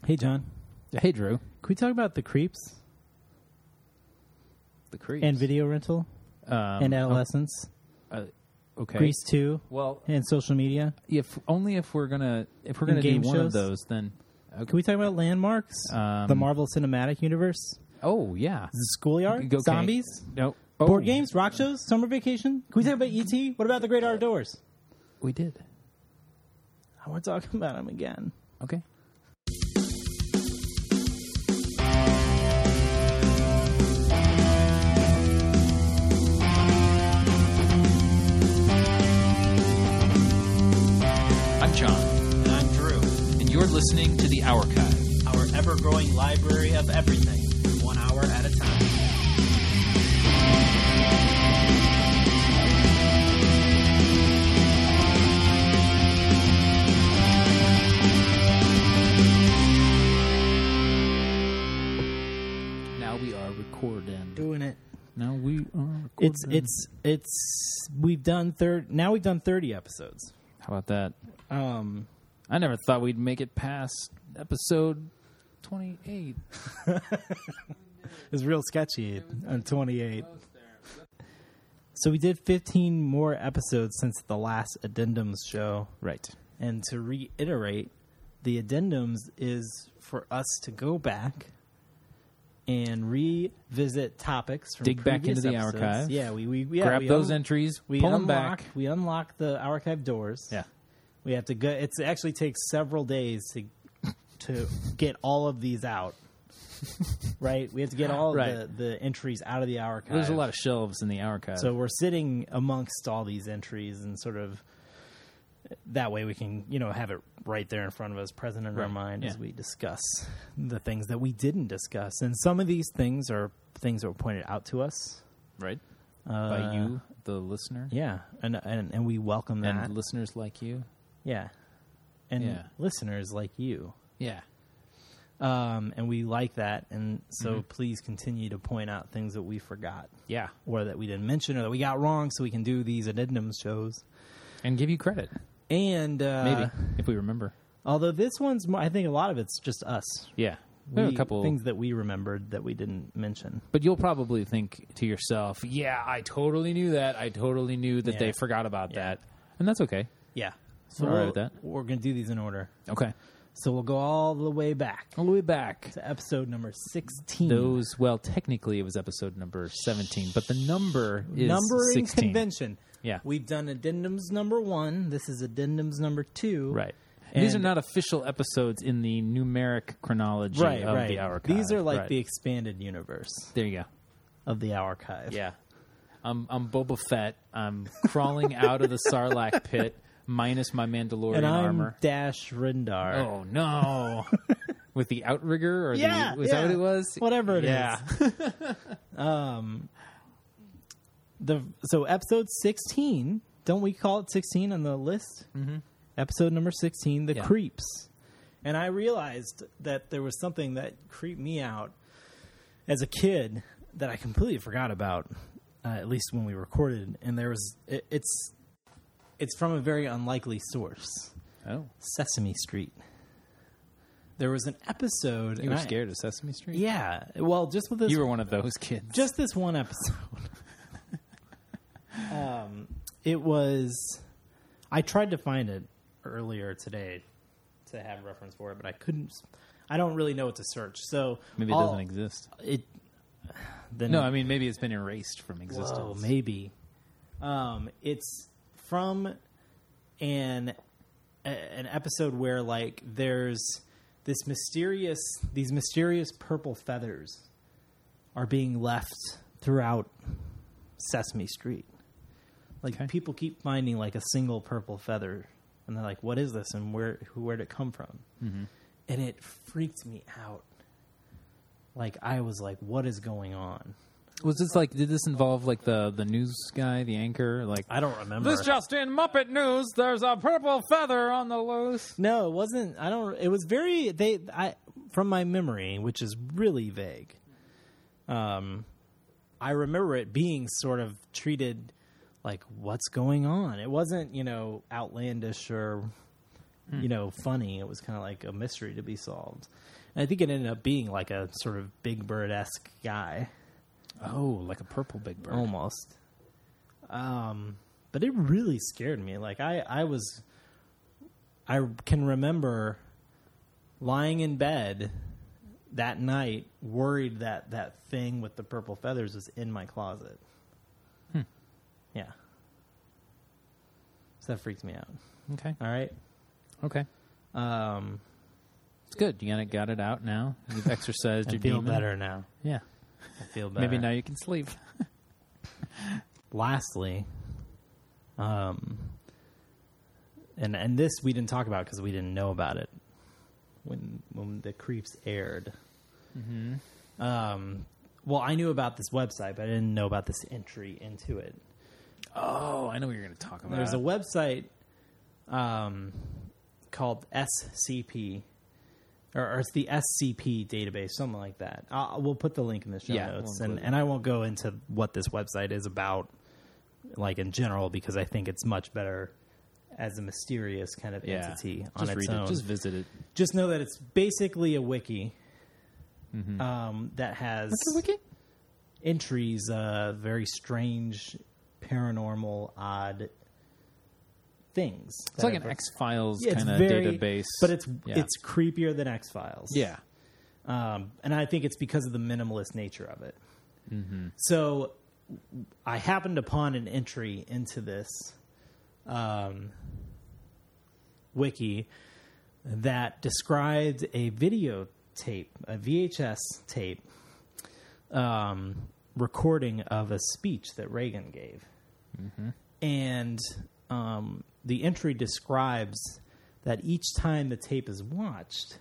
Hey, John. Hey, Drew. Can we talk about the creeps The Creeps. and video rental and adolescence? Okay. Grease 2 Well, and social media. if we're gonna do game one shows? of those, then Can we talk about landmarks? The Marvel Cinematic Universe? oh yeah, The Schoolyard? Okay. Zombies? no oh, Board games? Rock shows? Summer vacation? Can we talk about E.T.? What about the Great Outdoors? We did. I want to talk about them again. Okay. I'm John, And I'm Drew, and you're listening to The Archive. our ever-growing library of everything, 1 hour at a time. Now we are recording. Doing it. Now we are recording. We've done 30 episodes. How about that? Um, I never thought we'd make it past episode 28. It's real sketchy on 28. So we did 15 more episodes since the last Addendums show. Right. And to reiterate, the Addendums is for us to go back and revisit topics from Dig back previous into the episodes. archive. Yeah, we Grab those entries, we pull them unlock, back. We unlock the archive doors. Yeah. We have to go. It actually takes several days to get all of these out. Right? We have to get all Right. of the entries out of the archive. There's a lot of shelves in the archive. So we're sitting amongst all these entries and sort of that way we can, have it right there in front of us, present in our Right. mind Yeah. as we discuss the things that we didn't discuss. And some of these things are things that were pointed out to us. right? By you, the listener. Yeah. And we welcome that. And listeners like you. Yeah. And Yeah. listeners like you. Yeah. And we like that. And so please continue to point out things that we forgot Yeah. or that we didn't mention or that we got wrong so we can do these addendum shows. And give you credit. And Maybe, if we remember. although this one's more, I think a lot of it's just us. Yeah. We have a couple things that we remembered that we didn't mention. But you'll probably think to yourself, yeah, I totally knew that. I totally knew that Yeah. they forgot about Yeah. that. And that's okay. Yeah. So all right with that. We're going to do these in order. Okay. So we'll go all the way back All the way back. to episode number 16. Well, technically it was episode number 17, but the number is Numbering 16. convention. Yeah. We've done addendums number 1. This is addendums number 2. Right. These are And- not official episodes in the numeric chronology Right, of right. the archive. These are like Right. the expanded universe There you go. of the archive. Yeah. I'm Boba Fett. I'm crawling out of the Sarlacc pit minus my Mandalorian And I'm armor. Dash Rindar. Oh, no. With the outrigger? Or Yeah, was that what it was? Whatever it is. Yeah. So episode 16, don't we call it 16 on the list? Mm-hmm. Episode number 16, The Yeah. Creeps. And I realized that there was something that creeped me out as a kid that I completely forgot about, at least when we recorded. And there was it's from a very unlikely source, Oh. Sesame Street. There was an episode. You and were I- scared of Sesame Street? Yeah. Well, just with this. You were one of those kids. Just this one episode. It was. I tried to find it earlier today to have reference for it, but I couldn't. I don't really know what to search. So Maybe it doesn't exist. It. Then No, I mean, maybe it's been erased from existence. Oh, maybe. It's from an episode where like there's these mysterious purple feathers are being left throughout Sesame Street. Like Okay. people keep finding like a single purple feather, and they're like, "What is this? And where'd it come from?" Mm-hmm. And it freaked me out. Like I was like, "What is going on?" Was this like, did this involve like the news guy, the anchor? Like, I don't remember. this just in Muppet News, there's a purple feather on the loose. No, it wasn't. I don't. It was very. From my memory, which is really vague. I remember it being sort of treated like, what's going on? It wasn't, outlandish or funny. It was kind of like a mystery to be solved. And I think it ended up being like a sort of Big Bird-esque guy. Oh, like a purple Big Bird. Almost. But it really scared me. Like I can remember lying in bed that night, worried that thing with the purple feathers was in my closet. Yeah. So that freaks me out. Okay. All right. Okay. It's good. You got it out now. You've exercised your I feel demon. better now. Yeah. I feel better. Maybe now you can sleep. Lastly, and this we didn't talk about because we didn't know about it when the Creeps aired. Mm-hmm. Well, I knew about this website, but I didn't know about this entry into it. Oh, I know what you're going to talk about. There's a website called SCP, or it's the SCP database, something like that. We'll put the link in the show notes, we'll and I won't go into what this website is about, like in general, because I think it's much better as a mysterious kind of entity on just its read own. it. Just visit it. Just know that it's basically a wiki that has What's a wiki? entries, very strange, paranormal, odd things. It's like an X-Files it's kind of very- database. but it's creepier than X-Files. Yeah. And I think it's because of the minimalist nature of it. Mm-hmm. So I happened upon an entry into this wiki that described a videotape, a VHS tape, recording of a speech that Reagan gave. Mm-hmm. And the entry describes that each time the tape is watched,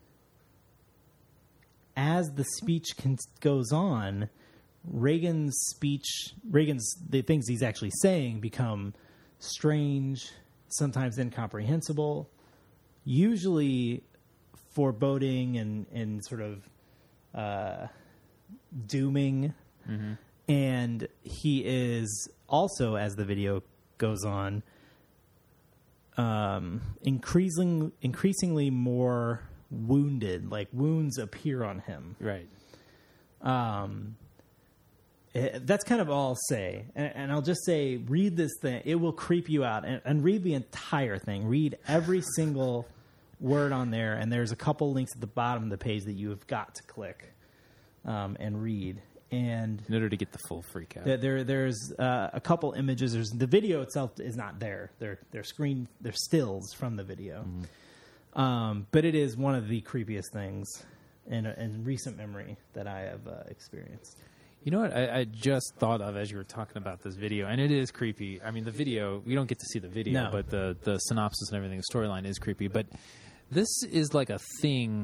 as the speech goes on, the things he's actually saying become strange, sometimes incomprehensible, usually foreboding and sort of dooming. Mm-hmm. And he is also, as the video goes on, increasingly more wounded. Like wounds appear on him. Right. That's kind of all I'll say. And I'll just say, read this thing. It will creep you out. And read the entire thing. Read every single word on there. And there's a couple links at the bottom of the page that you have got to click and read. And in order to get the full freak out. There's a couple images. The video itself is not there. They're stills from the video. Mm-hmm. But it is one of the creepiest things in recent memory that I have experienced. You know what I just thought of as you were talking about this video, and it is creepy. I mean, the video, we don't get to see the video, but the synopsis and everything, the storyline is creepy. But this is like a thing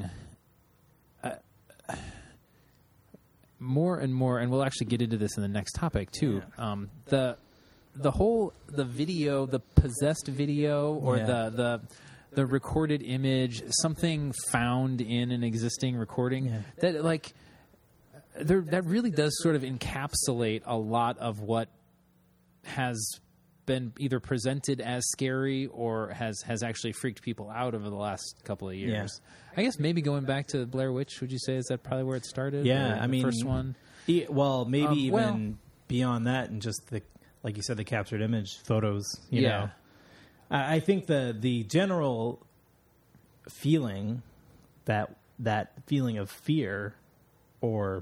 more and more, and we'll actually get into this in the next topic too. Yeah. The video, the possessed video, or the recorded image, something found in an existing recording that like. That really does sort of encapsulate a lot of what has been either presented as scary or has actually freaked people out over the last couple of years. Yeah. I guess maybe going back to Blair Witch, would you say, is that probably where it started? Yeah, I mean, the first one. Well, maybe even beyond that, and just like you said, the captured image photos. You know, I think the general feeling that feeling of fear or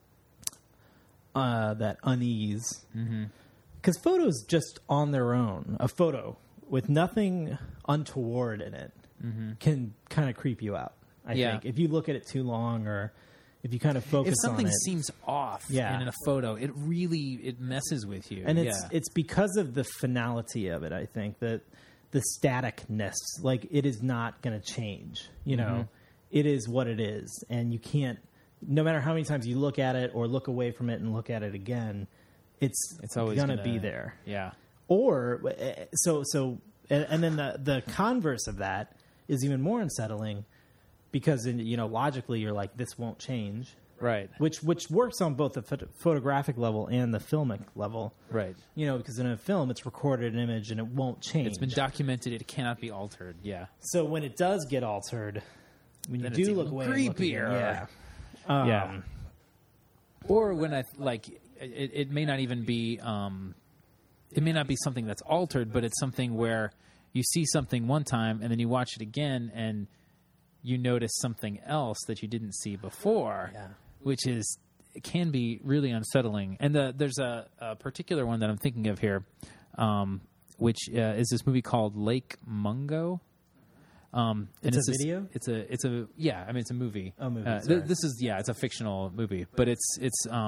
that unease, because photos just on their own, a photo with nothing untoward in it, can kind of creep you out. I think if you look at it too long, or if you kind of focus on it, if something seems off in a photo, it really messes with you. And it's because of the finality of it. I think that the staticness, like it is not going to change. You know, it is what it is, and you can't. No matter how many times you look at it or look away from it and look at it again, it's always going to be there. Yeah. Or and then the converse of that is even more unsettling, because logically you're like, this won't change. Right. which works on both the photographic level and the filmic level. Right. Because in a film, it's recorded an image and it won't change. It's been documented. It cannot be altered. Yeah. So when it does get altered, when Then you it's do look even away, and look again, creepier. yeah. Yeah. Or when it may not even be, it may not be something that's altered, but it's something where you see something one time and then you watch it again and you notice something else that you didn't see before, which it can be really unsettling. And there's a particular one that I'm thinking of here, which is this movie called Lake Mungo. It's a video? It's a it's a movie. Oh, movie. This is it's a fictional movie, but it's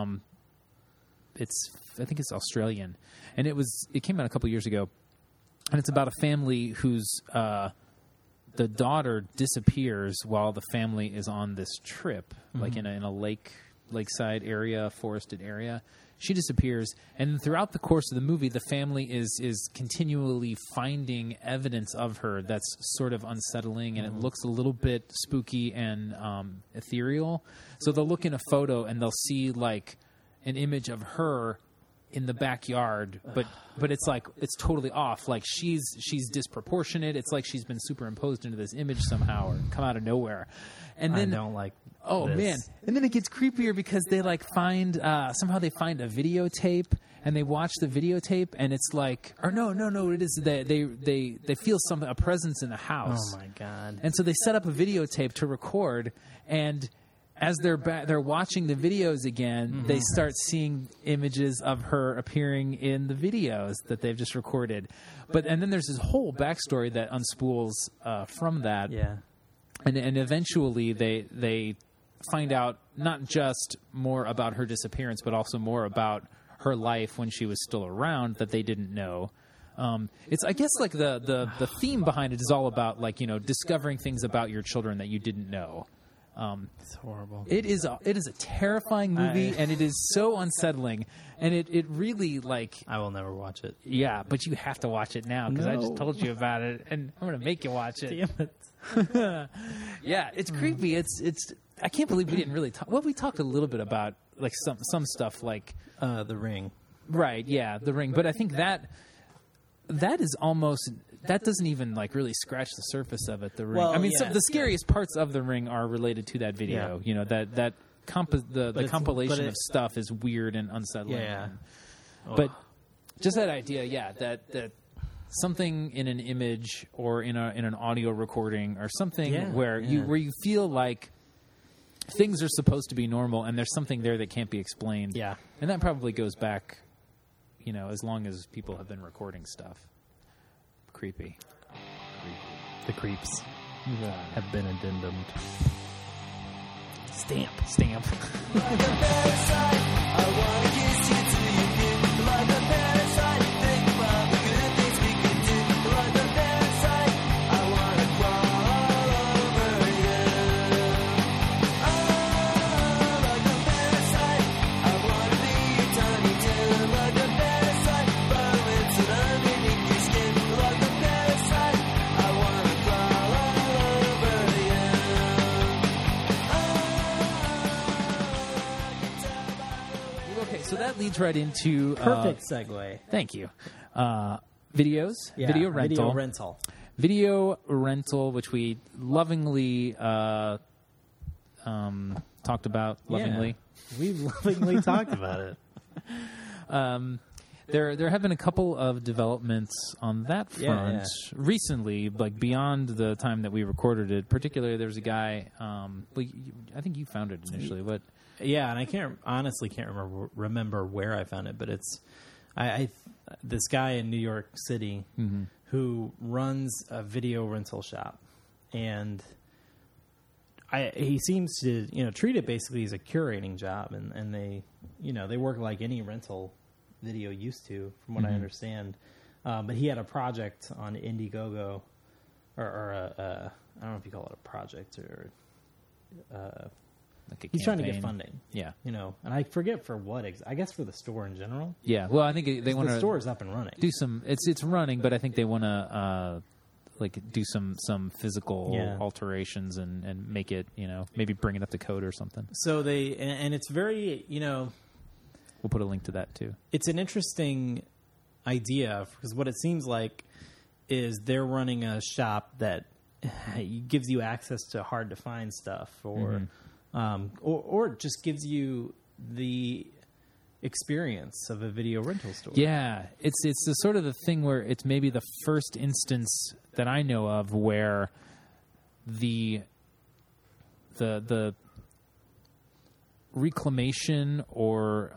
I think it's Australian, and it came out a couple years ago, and it's about a family whose the daughter disappears while the family is on this trip, like in a lakeside area, forested area. She disappears, and throughout the course of the movie, the family is continually finding evidence of her that's sort of unsettling, and it looks a little bit spooky and ethereal. So they'll look in a photo, and they'll see like an image of her in the backyard, but it's like it's totally off. Like she's disproportionate. It's like she's been superimposed into this image somehow or come out of nowhere. And then I don't like. Oh this. man! And then it gets creepier because they find somehow they find a videotape and they watch the videotape and it's like, or no, it is they feel a presence in the house. Oh my god! And so they set up a videotape to record, and as they're watching the videos again, they start seeing images of her appearing in the videos that they've just recorded. And then there's this whole backstory that unspools from that. Yeah. And eventually they find out not just more about her disappearance, but also more about her life when she was still around that they didn't know. It's I guess like the theme behind it is all about discovering things about your children that you didn't know. It's horrible. It is a terrifying movie, and it is so unsettling, and it really I will never watch it. Yeah, but you have to watch it now because I just No. told you about it, and I'm going to make you watch it. Damn it! Yeah, it's creepy. It's. I can't believe we didn't really talk. Well, we talked a little bit about like some stuff like The Ring. right, yeah, The Ring. But I think that is almost that doesn't even really scratch the surface of it. The Ring. Well, I mean, yeah. the scariest parts of The Ring are related to that video. Yeah. You know the compilation but of stuff is weird and unsettling. Yeah. But just that idea, that something in an image or in an audio recording or something where you feel like things are supposed to be normal and there's something there that can't be explained. Yeah. And that probably goes back, as long as people have been recording stuff. Creepy. The creeps have been addendum. Stamp. So that leads right into Perfect segue. Thank you. Videos, Yeah, video rental, video rental, which we lovingly talked about. Lovingly, Yeah. We lovingly talked about it. there have been a couple of developments on that front recently, like beyond the time that we recorded it. Particularly, there's a guy. I think you found it initially, but. Yeah, and I honestly can't remember where I found it, but it's this guy in New York City who runs a video rental shop, and he seems to treat it basically as a curating job, and they work like any rental video used to, from what I understand. But he had a project on Indiegogo, or I don't know if you call it a project or. Like He's trying to get funding. Yeah. And I forget for what. I guess for the store in general. Yeah. Well, I think they want to. The store's up and running. Do some. It's running, but I think they want to do some physical Yeah. alterations and make it, maybe bring it up to code or something. So and it's very, We'll put a link to that too. it's an interesting idea because what it seems like is they're running a shop that gives you access to hard to find stuff or it just gives you the experience of a video rental store. Yeah, it's the sort of the thing where it's maybe the first instance that I know of where the reclamation or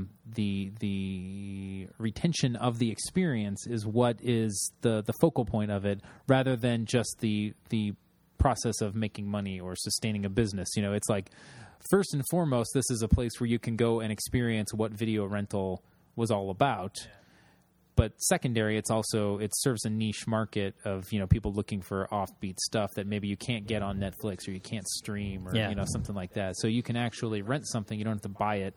the retention of the experience is what is the focal point of it, rather than just the process of making money or sustaining a business. It's like, first and foremost, this is a place where you can go and experience what video rental was all about. Yeah. But secondary, it serves a niche market of, people looking for offbeat stuff that maybe you can't get on Netflix or you can't stream or, something like that. So you can actually rent something. You don't have to buy it,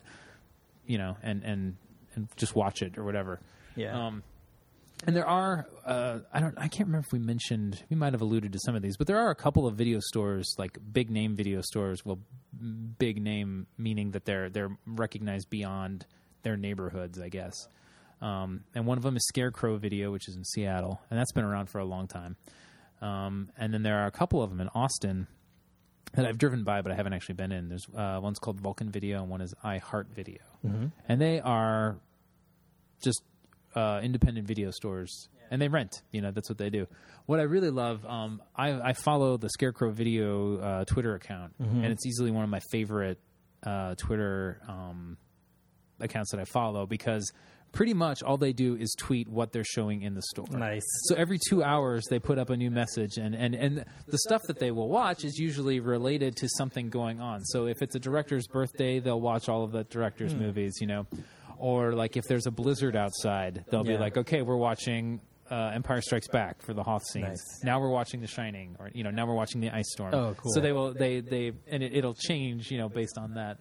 and just watch it or whatever. Yeah. And there are, I can't remember if we might have alluded to some of these, but there are a couple of video stores, like big name video stores. Well, big name meaning that they're recognized beyond their neighborhoods, I guess. And one of them is Scarecrow Video, which is in Seattle, and that's been around for a long time. And then there are a couple of them in Austin that I've driven by, but I haven't actually been in. There's one's called Vulcan Video, and one is iHeart Video, and they are just independent video stores, and they rent. That's what they do. What I really love, I follow the Scarecrow Video Twitter account, and it's easily one of my favorite Twitter accounts that I follow because pretty much all they do is tweet what they're showing in the store. Nice. So every 2 hours they put up a new message, and the stuff that they will watch is usually related to something going on. So if it's a director's birthday, they'll watch all of the director's movies, Or like if there's a blizzard outside, they'll be like, okay, we're watching Empire Strikes Back for the Hoth scenes. Nice. Now we're watching The Shining, or now we're watching The Ice Storm. Oh, cool. So it'll change, based on that.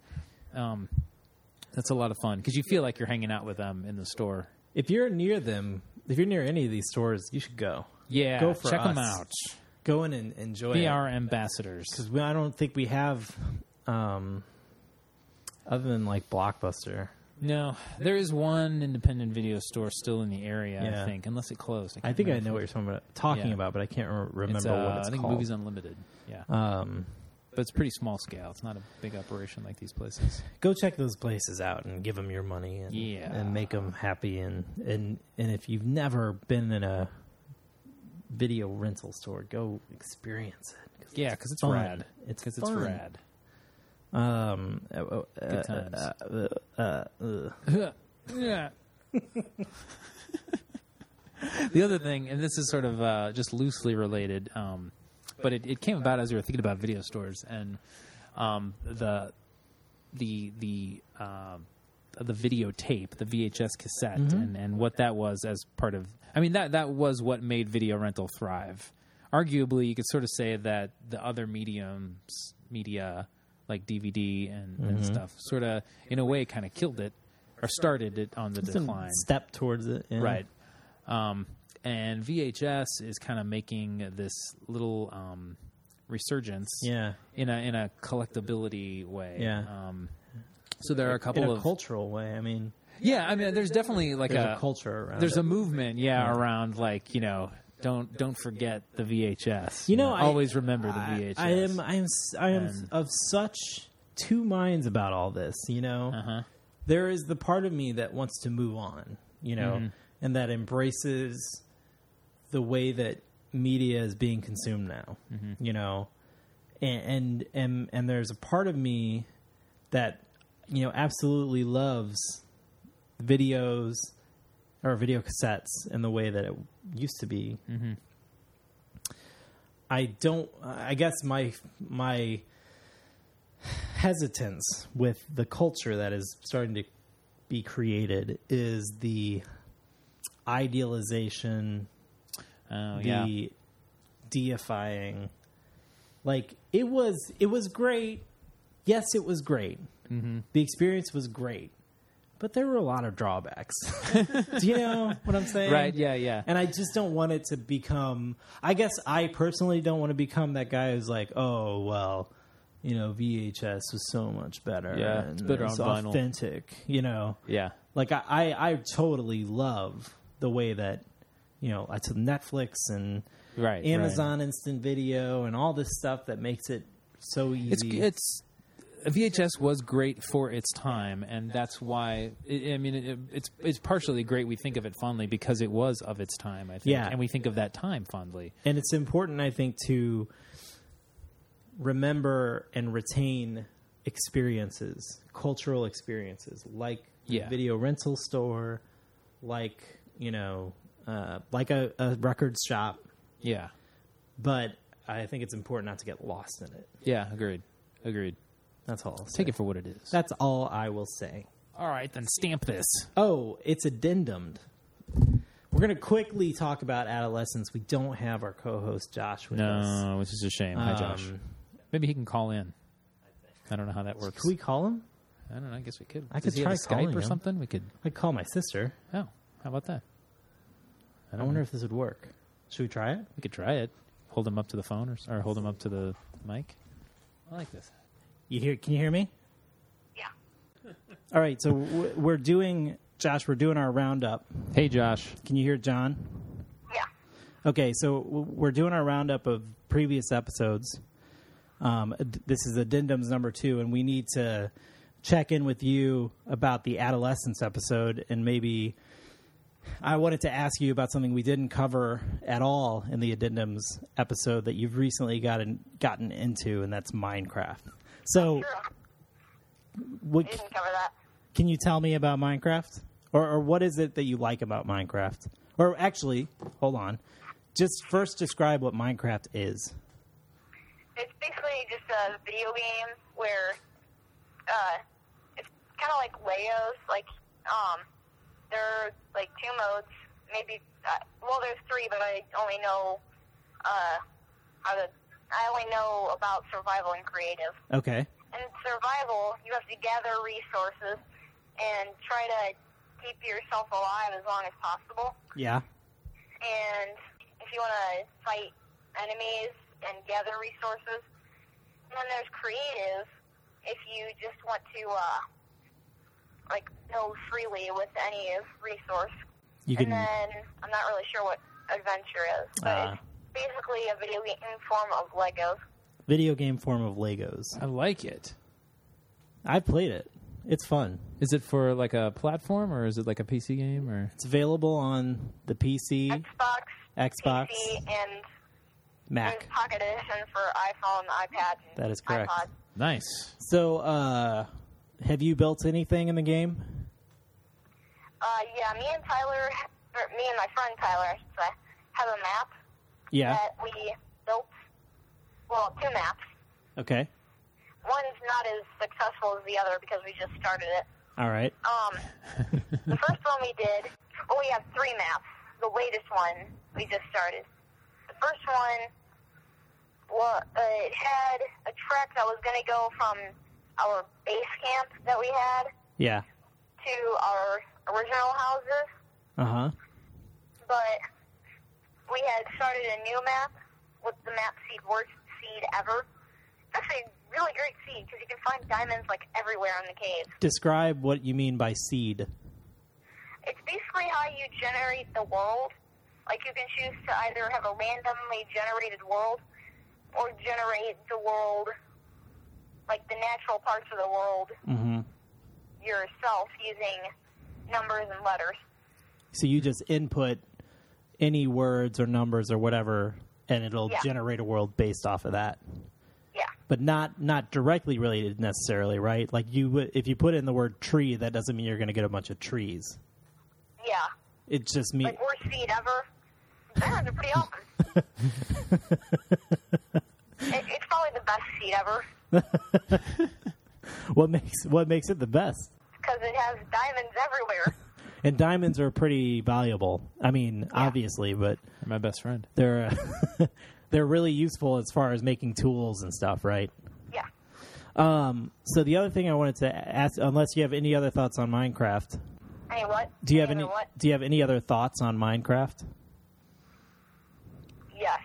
That's a lot of fun because you feel like you're hanging out with them in the store. If you're near any of these stores, you should go. Yeah, go for check us. them out. Go in and enjoy Be it. our ambassadors. Because I don't think we have, other than like Blockbuster. No, there is one independent video store still in the area, Yeah. I think, unless it closed. I think I know what you're talking about, but I can't remember what it's I think called. Movies Unlimited. Yeah. But it's pretty small scale. It's not a big operation like these places. Go check those places out and give them your money and make them happy. And if you've never been in a video rental store, go experience it. Yeah, because it's fun. rad. It's rad. Good times. Yeah. The other thing, and this is sort of just loosely related, but it came about as we were thinking about video stores and the videotape, the VHS cassette, and what that was as part of. I mean, that was what made video rental thrive. Arguably, you could sort of say that the other media like DVD and stuff, sort of in a way, kind of killed it or started it on the decline. Step towards it, yeah. Right? And VHS is kind of making this little resurgence, in a collectability way. Yeah. So there are a couple of cultural way. I mean, there's definitely like a culture around. There's a movement, around like don't forget the VHS. I always remember the VHS. I am of such two minds about all this. There is the part of me that wants to move on. And that embraces the way that media is being consumed now, and there's a part of me that, absolutely loves videos or video cassettes in the way that it used to be. I guess my hesitance with the culture that is starting to be created is the idealization, the deifying. Like it was great. Yes, it was great. The experience was great, but there were a lot of drawbacks. Do you know what I'm saying? Right, yeah. And I just don't want it to become, I guess I personally don't want to become that guy who's like, oh, well, VHS was so much better. Yeah, and it's better it's on vinyl. authentic, Yeah. Like, I totally love the way that, I took Netflix and Right. Amazon Instant Video and all this stuff that makes it so easy. It's VHS was great for its time, and that's why. It's partially great. We think of it fondly because it was of its time. I think, Yeah. and we think of that time fondly. And it's important, I think, to remember and retain experiences, cultural experiences, like the Yeah. video rental store, like like a record shop. Yeah. But I think it's important not to get lost in it. Yeah. Agreed. That's all I'll say. Take it for what it is. That's all I will say. All right, then stamp this. Oh, it's addendummed. We're going to quickly talk about adolescence. We don't have our co-host Josh with us. No, which is a shame. Hi, Josh. Maybe he can call in. I don't know how that works. Can we call him? I don't know. I guess we could. I Does could he have try a calling Skype or him. something? We could. I'd call my sister. Oh, how about that? I wonder if this would work. Should we try it? We could try it. Hold him up to the phone or hold him up to the mic. I like this. Can you hear me? Yeah. All right, so we're doing our roundup. Hey, Josh. Can you hear John? Yeah. Okay, so we're doing our roundup of previous episodes. This is addendums number 2, and we need to check in with you about the adolescence episode, and maybe I wanted to ask you about something we didn't cover at all in the addendums episode that you've recently gotten into, and that's Minecraft. So, Sure. Didn't cover that. can you tell me about Minecraft? Or what is it that you like about Minecraft? Or actually, hold on. Just first describe what Minecraft is. It's basically just a video game where it's kind of like Legos. Like, there are like 2 modes, maybe. There's 3, but I only know I only know about survival and creative. Okay. In survival, you have to gather resources and try to keep yourself alive as long as possible. Yeah. And if you want to fight enemies and gather resources. And then there's creative, if you just want to, build freely with any resource. You can. And then, I'm not really sure what adventure is, but it's basically a video game form of Legos. Video game form of Legos. I like it. I've played it. It's fun. Is it for like a platform or is it like a PC game or? It's available on the PC, Xbox, PC, and Mac. there's Pocket Edition for iPhone, iPad, and That is correct. iPod. Nice. So, have you built anything in the game? Yeah, me and my friend Tyler, I should say, have a map Yeah. that we built. Well, 2 maps. Okay. One's not as successful as the other because we just started it. All right. The first one we did, we have 3 maps. The latest one we just started. The first one, it had a track that was going to go from our base camp that we had Yeah. to our original houses, Uh-huh. but we had started a new map with the map seed, worst seed ever. It's actually a really great seed because you can find diamonds everywhere in the cave. Describe what you mean by seed. It's basically how you generate the world. You can choose to either have a randomly generated world or generate the world, the natural parts of the world Mm-hmm. yourself using numbers and letters. So you just input any words or numbers or whatever, and it'll generate a world based off of that. Yeah. But not directly related necessarily, right? If you put in the word tree, that doesn't mean you're going to get a bunch of trees. Yeah. It just means Worst seed ever. Diamonds are pretty awesome. It's probably the best seed ever what makes it the best. because it has diamonds everywhere. And diamonds are pretty valuable. I mean, obviously, but You're my best friend. they're they're really useful as far as making tools and stuff, right? Yeah. So the other thing I wanted to ask, unless you have any other thoughts on Minecraft, Hey, what? do you have Hey, any? what? Do you have any other thoughts on Minecraft? Yes.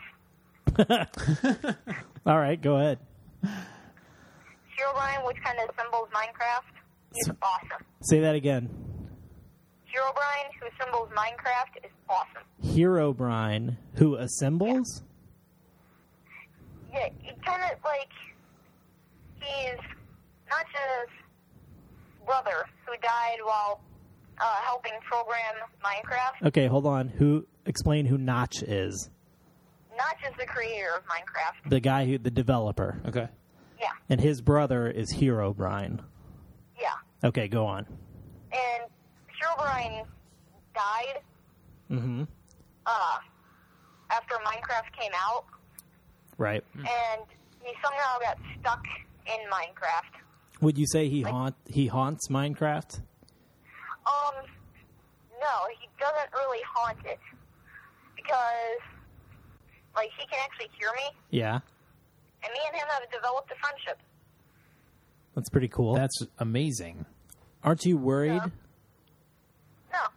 All right, go ahead. Herobrine, which kind of symbols Minecraft, is awesome. Say that again. Herobrine, who symbols Minecraft, is awesome. Herobrine, who assembles? Yeah, he kind of like he's Notch's brother who died while helping program Minecraft. Okay, hold on. Explain who Notch is? Notch is the creator of Minecraft. The guy the developer. Okay. Yeah, And his brother is Herobrine. yeah. Okay, go on. And Herobrine died Mm-hmm. after Minecraft came out, Right. and he somehow got stuck in Minecraft. Would you say he haunts Minecraft? No, he doesn't really haunt it because, like, he can actually hear me, Yeah. and me and him have developed a friendship. That's pretty cool. That's amazing. Aren't you worried? No.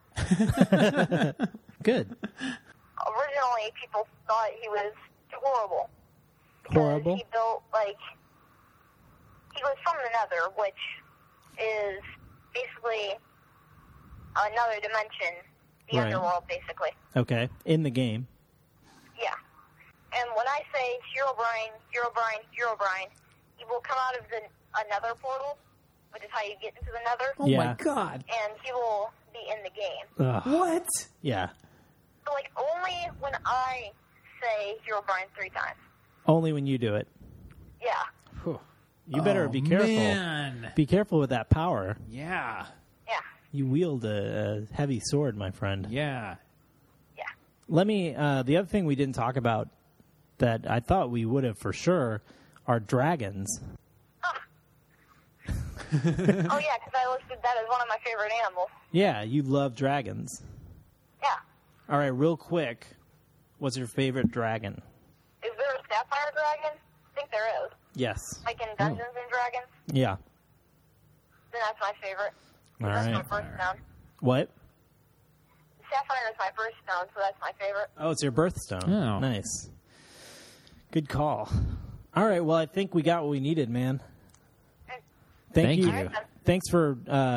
Good. Originally, people thought he was horrible. because Horrible? He built, like, he was from the Nether, which is basically another dimension, the Right. underworld, basically. Okay. In the game. Yeah. And when I say Herobrine, he will come out of the Nether portal, which is how you get into the Nether, Oh Yeah. my god. and he will be in the game. Ugh. What? Yeah. So, like, only when I say Herobrine 3 times. Only when you do it. Yeah. You better be careful. Man. Be careful with that power. Yeah. Yeah. You wield a heavy sword, my friend. Yeah. Yeah. Let me. The other thing we didn't talk about that I thought we would have for sure are dragons. Oh, yeah, because I listed that as one of my favorite animals. Yeah, you love dragons. Yeah. All right, real quick. What's your favorite dragon? Is there a sapphire dragon? I think there is. Yes. Like in Dungeons and Dragons. Yeah. Then that's my favorite. All That's my right. first stone. What? Sapphire is my first stone, so that's my favorite. Oh, it's your birthstone. Oh. Nice. Good call. All right, well, I think we got what we needed, man. Thank you. All right, then. Thanks for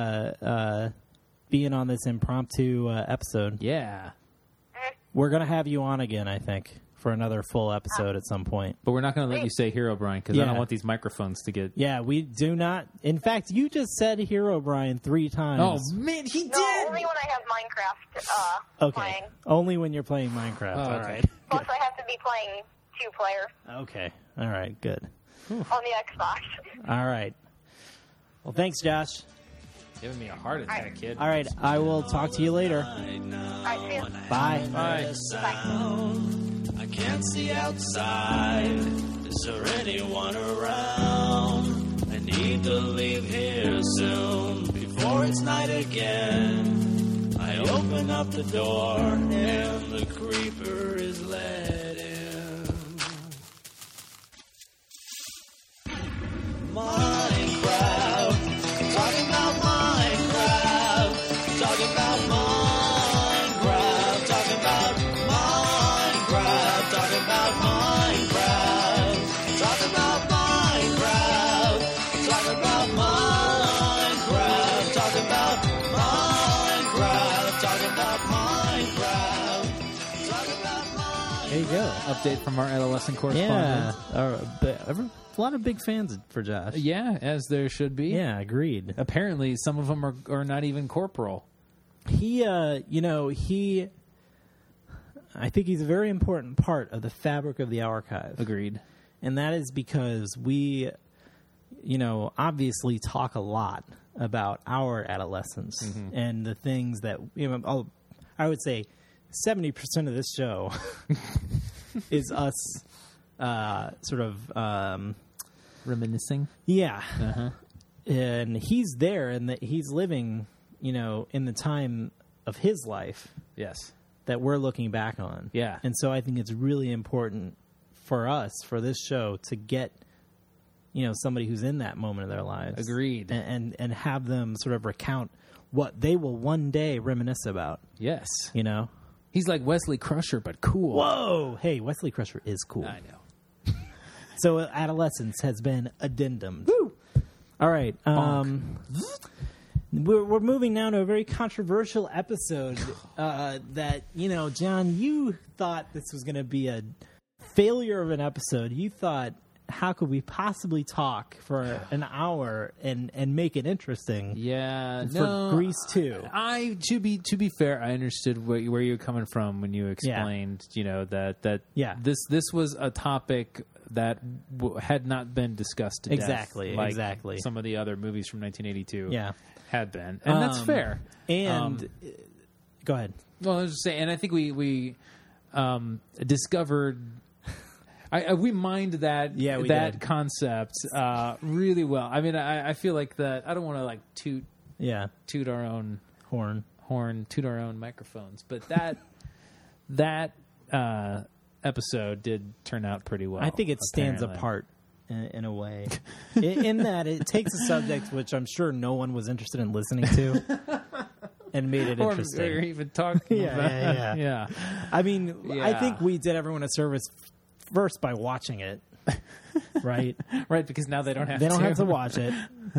being on this impromptu episode. Yeah. We're going to have you on again, I think, for another full episode at some point. But we're not going to let you say Herobrine because I Yeah. don't want these microphones to get. Yeah, we do not. In fact, you just said Herobrine 3 times. Oh man, he No, only when I have Minecraft Okay. playing. Only when you're playing Minecraft. Oh, All okay. right. Plus, I have to be playing 2-player Okay. All right. Good. on the Xbox. All right. Well, thanks, Josh. Giving me a heart attack, kid. All right. I will talk to you later. All right, see you. Bye. Bye. Bye. I can't see outside. Is there anyone around? I need to leave here soon before it's night again. I open up the door and the creeper is let in. Minecraft, talking about Minecraft, talking about Minecraft, talking about Minecraft, talking about Minecraft, talking about Minecraft, talking about Minecraft, talking about Minecraft, talking about Minecraft, talking about Minecraft. There you go. Update from our adolescent Yeah. correspondent. A lot of big fans for Josh. Yeah, as there should be. Yeah, agreed. Apparently, some of them are not even corporal. He, I think he's a very important part of the fabric of the archive. Agreed. And that is because we, obviously talk a lot about our adolescence and the things that, I would say 70% of this show is us sort of, Reminiscing. yeah. Uh-huh. And he's there and that he's living, in the time of his life Yes. that we're looking back on. Yeah. And so I think it's really important for us, for this show, to get, somebody who's in that moment of their lives. Agreed. And have them sort of recount what they will one day reminisce about. Yes. He's like Wesley Crusher, but cool. Whoa! Hey, Wesley Crusher is cool. I know. So adolescence has been addendum. Woo! All right. We're moving now to a very controversial episode that, John, you thought this was going to be a failure of an episode. You thought, how could we possibly talk for an hour and make it interesting? Yeah, for Grease 2. To be fair, I understood where you're coming from when you explained, that this was a topic that had not been discussed to death, like exactly. Some of the other movies from 1982 had been, and that's fair. And go ahead. Well, I was just saying, and I think we discovered. We mined that concept really well. I mean, I feel like that. I don't want to toot our own horn, toot our own microphones, but that episode did turn out pretty well. I think it stands apart in a way, in that it takes a subject which I'm sure no one was interested in listening to. And made it interesting. Or even talking about. Yeah. I mean, I think we did everyone a service first by watching it, right? Right, because now they don't have to watch it.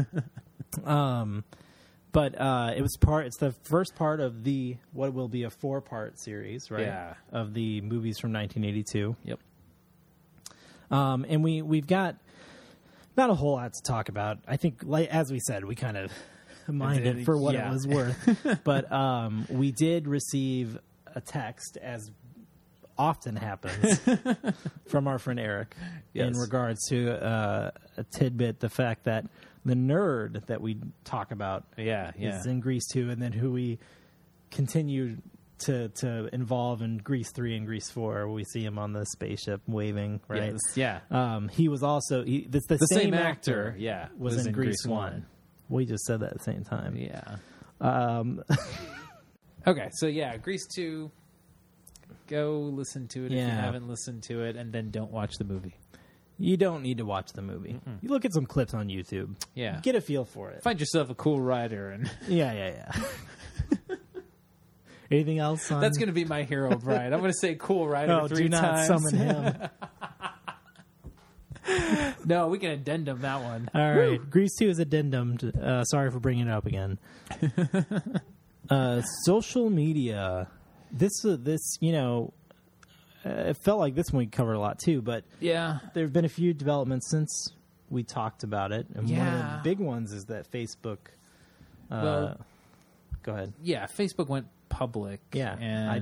But it's the first part of what will be a 4-part series, right? Yeah. Of the movies from 1982. Yep. And we've got not a whole lot to talk about. I think, as we said, we kind of mined it for what it was worth. But we did receive a text, as often happens, from our friend Eric in regards to a tidbit, the fact that the nerd that we talk about is in Grease 2, and then who we continue to involve in Grease 3 and Grease 4. We see him on the spaceship waving, right? Yes, yeah. He was also the same actor was in Grease 1. We just said that at the same time. Yeah. Okay, so Grease 2. Go listen to it if you haven't listened to it, and then don't watch the movie. You don't need to watch the movie. Mm-mm. You look at some clips on YouTube. Yeah. Get a feel for it. Find yourself a cool writer. And Yeah. Anything else? That's going to be my hero, Brian. I'm going to say cool writer 3 times. Do not summon him. No, we can addendum that one. All right. Grease 2 is addendum. Sorry for bringing it up again. Social media. This it felt like this one we covered a lot too, but there have been a few developments since we talked about it, and one of the big ones is that Facebook. Go ahead. Yeah, Facebook went public. Yeah, and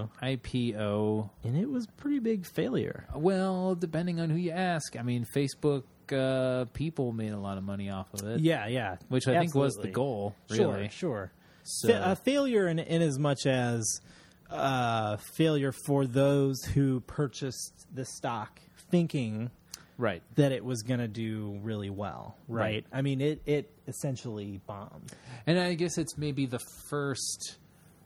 IPO, and it was a pretty big failure. Well, depending on who you ask, I mean, Facebook people made a lot of money off of it. Yeah, which I think was the goal. Really, sure. So, a failure in as much as failure for those who purchased the stock thinking that it was going to do really well, right? I mean, it essentially bombed. And I guess it's maybe the first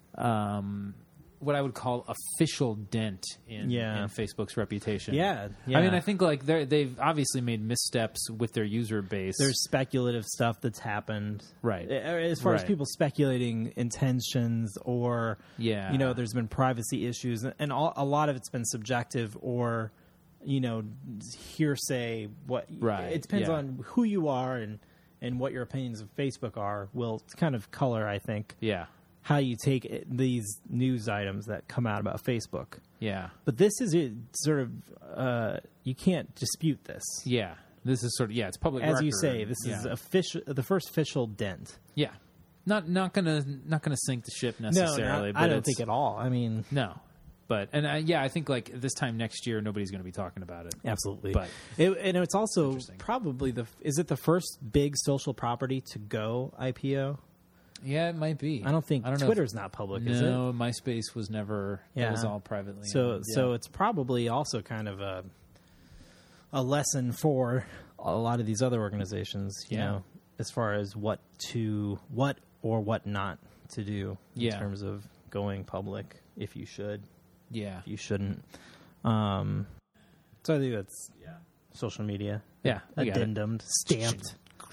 what I would call official dent in Facebook's reputation. Yeah. I mean, I think they've obviously made missteps with their user base. There's speculative stuff that's happened, right? As far as people speculating intentions, or there's been privacy issues, and a lot of it's been subjective or hearsay. It depends on who you are and what your opinions of Facebook are. Will kind of color, I think. Yeah. How you take these news items that come out about Facebook. Yeah. But this is sort of, you can't dispute this. Yeah. This is sort of, it's public As record. you say, this is the first official dent. Yeah. Not gonna sink the ship necessarily. No, I don't think at all. I mean. No. But, and I think this time next year, nobody's going to be talking about it. Absolutely. But it's also probably is it the first big social property to go IPO? Yeah, it might be. I don't think Twitter's not public, is it? No, MySpace was never. It was all privately. So it's probably also kind of a lesson for a lot of these other organizations, you know, as far as what or what not to do in terms of going public, if you should. Yeah. If you shouldn't. So I think that's social media. Yeah, we got it. Addendum, stamped.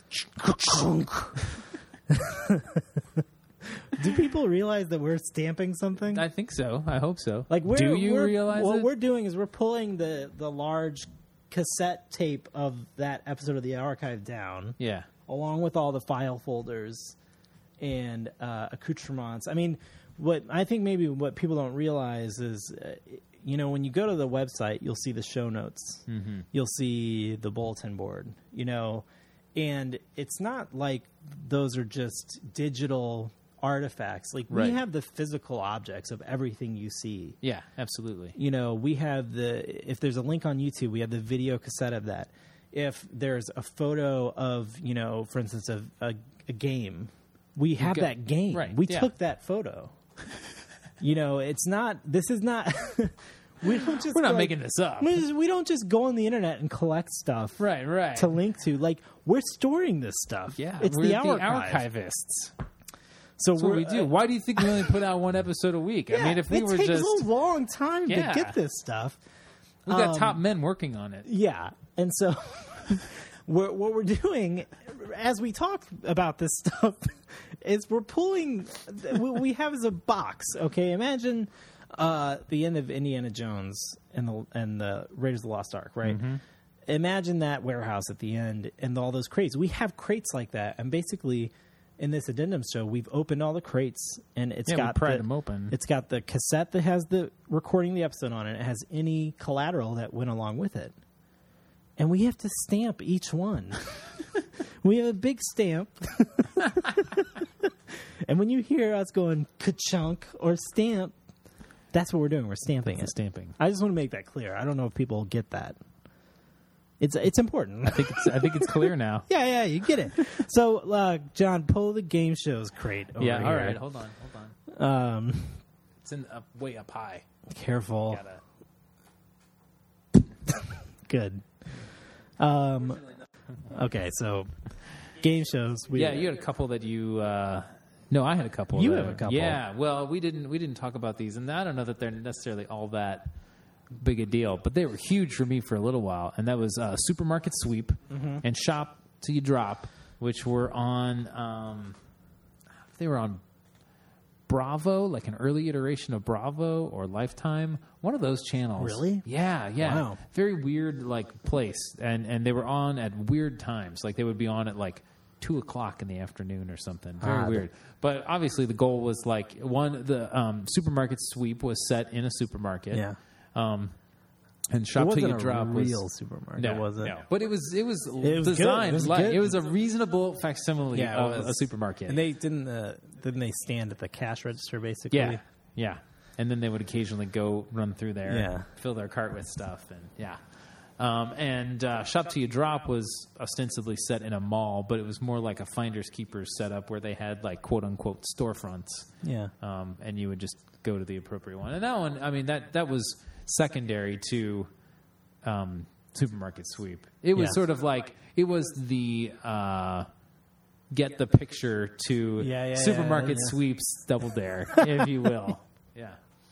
Do people realize that we're stamping something? I think so. I hope so. Like, do you realize what it? we're doing is we're pulling the large cassette tape of that episode of the archive down, Yeah. along with all the file folders and accoutrements. I mean, what I think maybe what people don't realize is, when you go to the website, you'll see the show notes, you'll see the bulletin board, and it's not like those are just digital artifacts. Like, Right. we have the physical objects of everything you see. Yeah, absolutely. We have if there's a link on YouTube, we have the video cassette of that. If there's a photo of, for instance, of a game, we have that game. Right, We yeah. took that photo. It's not, this is not, we don't just, We're not like, making this up. we don't just go on the internet and collect stuff Right. to link to. Like, we're storing this stuff. Yeah, It's we're the archive. archivists. So That's what we do. Why do you think we only put out one episode a week? I mean, if we it were takes just... a long time Yeah. to get this stuff. We've got top men working on it. Yeah, and so what we're doing as we talk about this stuff is we're pulling. What we have is a box. Okay, imagine the end of Indiana Jones and the Raiders of the Lost Ark, right? Mm-hmm. Imagine that warehouse at the end and all those crates. We have crates like that, and basically, in this addendum show, we've opened all the crates, and it's Yeah, we got pried them open. It's got the cassette that has the recording of the episode on it. It has any collateral that went along with it, and we have to stamp each one. We have a big stamp, and when you hear us going ka-chunk or stamp, that's what we're doing. We're stamping it. Stamping. I just want to make that clear. I don't know if people get that. It's important. I think it's clear now. Yeah, you get it. So, John, pull the game shows crate over Yeah, here. all right. Hold on. It's way up high. Careful. Gotta... Good. Okay, so game shows. you had a couple that you... No, I had a couple. You that- have a couple. Yeah, well, we didn't talk about these, and I don't know that they're necessarily all that big a deal, but they were huge for me for a little while, and that was Supermarket Sweep and Shop Till You Drop, which were on... they were on Bravo, like an early iteration of Bravo or Lifetime, one of those channels. Really? Yeah. Wow. Very weird, like, place, and they were on at weird times. Like, they would be on at like 2:00 in the afternoon or something. Very weird. But obviously, the goal was like the Supermarket Sweep was set in a supermarket. Yeah. And It Shop Till wasn't You a Drop real was supermarket, was it? No. But it was was designed good. It was like good. it was a reasonable facsimile Yeah, it of was. a supermarket. And they didn't they stand at the cash register basically? Yeah. And then they would occasionally go run through there, Yeah. fill their cart with stuff, and Shop Till You Drop was ostensibly set in a mall, but it was more like a finders keepers setup where they had like quote unquote storefronts, Yeah. and you would just go to the appropriate one. And that one, I mean, that was secondary to Supermarket Sweep. It was Yeah. sort of like it was the get the picture to Supermarket yeah. Sweeps Double Dare, if you will. Yeah.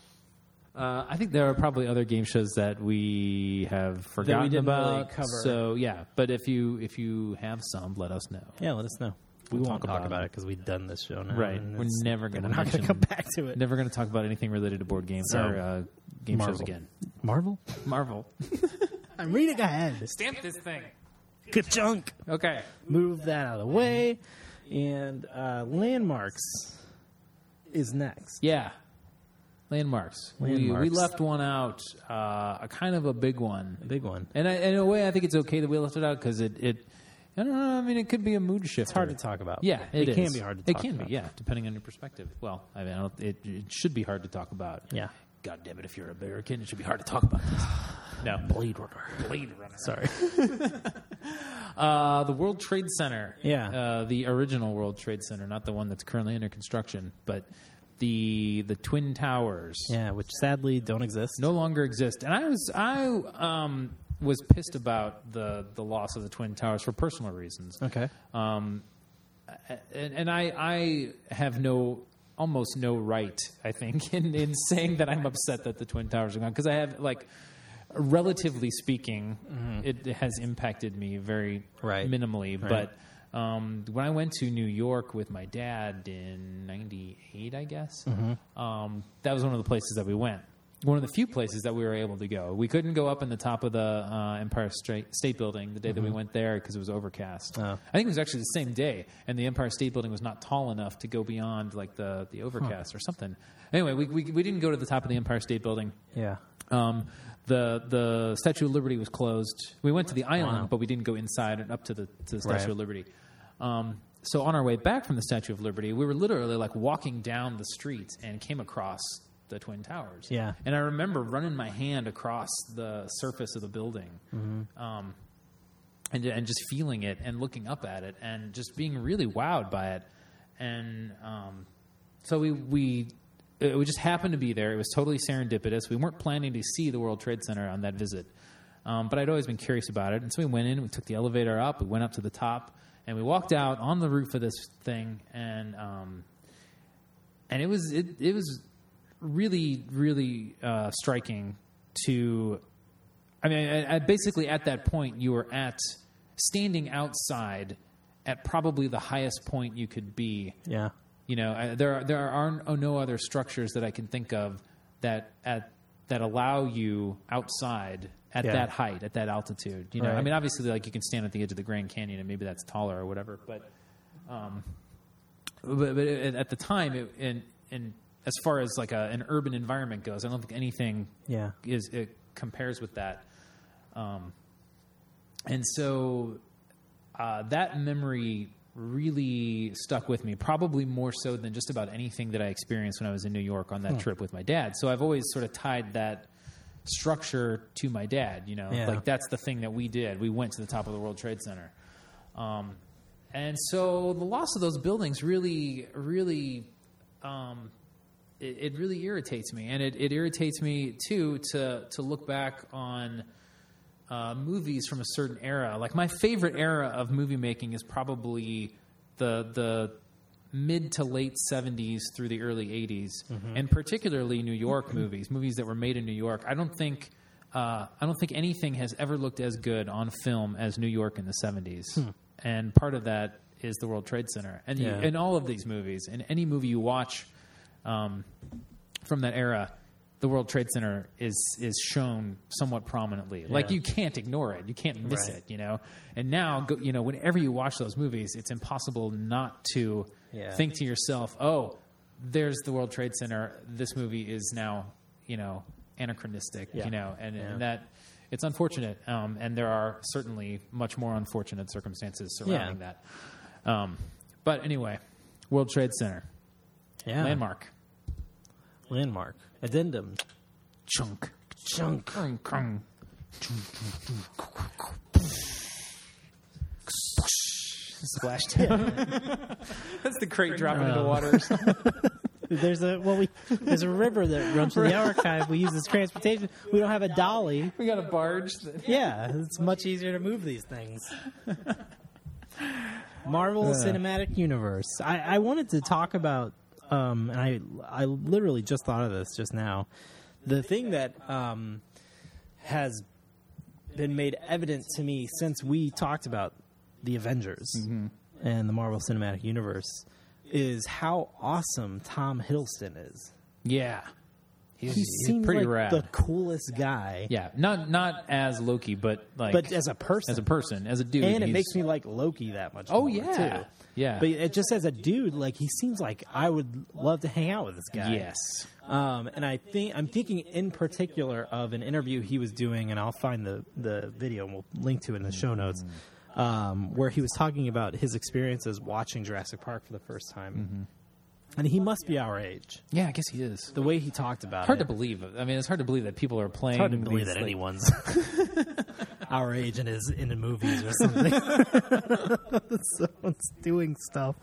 I think there are probably other game shows that we have forgotten didn't really about. cover. So yeah, but if you have some, let us know. Yeah, let us know. We We'll won't talk talk about about it. it because we've done this show now. Right. and We're it's- never going to We're not going to come back to it. Never going to talk about anything related to board games So, or game shows Marvel. again. Marvel? Marvel. I'm reading ahead. Stamp this thing. Good chunk. Okay. Move that out of the way. And Landmarks is next. Yeah. Landmarks. We Landmarks. left one out, a kind of a big one. A big one. And in a way, I think it's okay that we left it out because it I don't know. I mean, it could be a mood shifter. It's hard to talk about. Yeah, it can is. be hard to talk It can about. be, yeah, depending on your perspective. Well, I mean, it should be hard to talk about. Yeah. God damn it, if you're American, it should be hard to talk about this. No. Blade Runner. Blade Runner. Sorry. The World Trade Center. Yeah. The original World Trade Center, not the one that's currently under construction, but the Twin Towers. Yeah, which sadly don't exist. No longer exist. And I was pissed about the loss of the Twin Towers for personal reasons. Okay. And I have almost no right, I think, in saying that I'm upset that the Twin Towers are gone, because I have relatively speaking, it has impacted me very Right. minimally. Right. But when I went to New York with my dad in '98, I guess, that was one of the places that we went. One of the few places that we were able to go. We couldn't go up in the top of the Empire State Building the day that we went there because it was overcast. Oh. I think it was actually the same day, and the Empire State Building was not tall enough to go beyond like the overcast or something. Anyway, we didn't go to the top of the Empire State Building. Yeah. The Statue of Liberty was closed. We went to the island, Wow. but we didn't go inside and up to the Statue Right. of Liberty. So on our way back from the Statue of Liberty, we were literally like walking down the street and came across the Twin Towers. Yeah. And I remember running my hand across the surface of the building, and just feeling it and looking up at it and just being really wowed by it. And so we just happened to be there. It was totally serendipitous. We weren't planning to see the World Trade Center on that visit, but I'd always been curious about it. And so we went in. We took the elevator up. We went up to the top, and we walked out on the roof of this thing, and it was really, really striking to. I mean, I basically at that point you were standing outside at probably the highest point you could be. Yeah. You know, there are no other structures that I can think of that allow you outside at Yeah. that height, at that altitude. You know, Right. I mean, obviously, like you can stand at the edge of the Grand Canyon and maybe that's taller or whatever, but at the time, and as far as like an urban environment goes, I don't think anything Yeah. it compares with that. And so that memory really stuck with me, probably more so than just about anything that I experienced when I was in New York on that trip with my dad. So I've always sort of tied that structure to my dad, you know, Yeah. like that's the thing that we did. We went to the top of the World Trade Center. And so the loss of those buildings really, really, it really irritates me. And it irritates me, too, to look back on movies from a certain era. Like my favorite era of movie making is probably the mid to late 70s through the early 80s, and particularly New York movies that were made in New York. I don't think anything has ever looked as good on film as New York in the 70s. And part of that is the World Trade Center. And Yeah. in all of these movies, in any movie you watch from that era, the World Trade Center is shown somewhat prominently. Like you can't ignore it. You can't miss Right. it, you know? And now, you know, whenever you watch those movies, it's impossible not to think to yourself, oh, there's the World Trade Center. This movie is now, you know, anachronistic, you know, and that it's unfortunate. And there are certainly much more unfortunate circumstances surrounding that. But anyway, World Trade Center. Yeah. Landmark. Addendum. Chunk. Chunk. Splash down. That's the crate dropping into water. There's a river that runs through the archive. We use as transportation. We don't have a dolly. We got a barge. Yeah, it's much easier to move these things. Marvel Cinematic Universe. I wanted to talk about, and I literally just thought of this just now. The thing that has been made evident to me since we talked about the Avengers and the Marvel Cinematic Universe is how awesome Tom Hiddleston is. Yeah. He He's seems pretty like rad. the coolest guy. Yeah. Not as Loki, but like But as a person. as a dude. And it he's- makes me like Loki that much Oh more, yeah. too. Yeah. But it just as a dude, like he seems like I would love to hang out with this guy. yes. And I'm thinking in particular of an interview he was doing, and I'll find the video and we'll link to it in the show notes, where he was talking about his experiences watching Jurassic Park for the first time. And he must be our age. Yeah, I guess he is. The way he talked about Hard it. to believe. I mean, it's hard to believe that people are playing. It's hard to believe these, that like- anyone's our age and is into movies or something. Someone's doing stuff.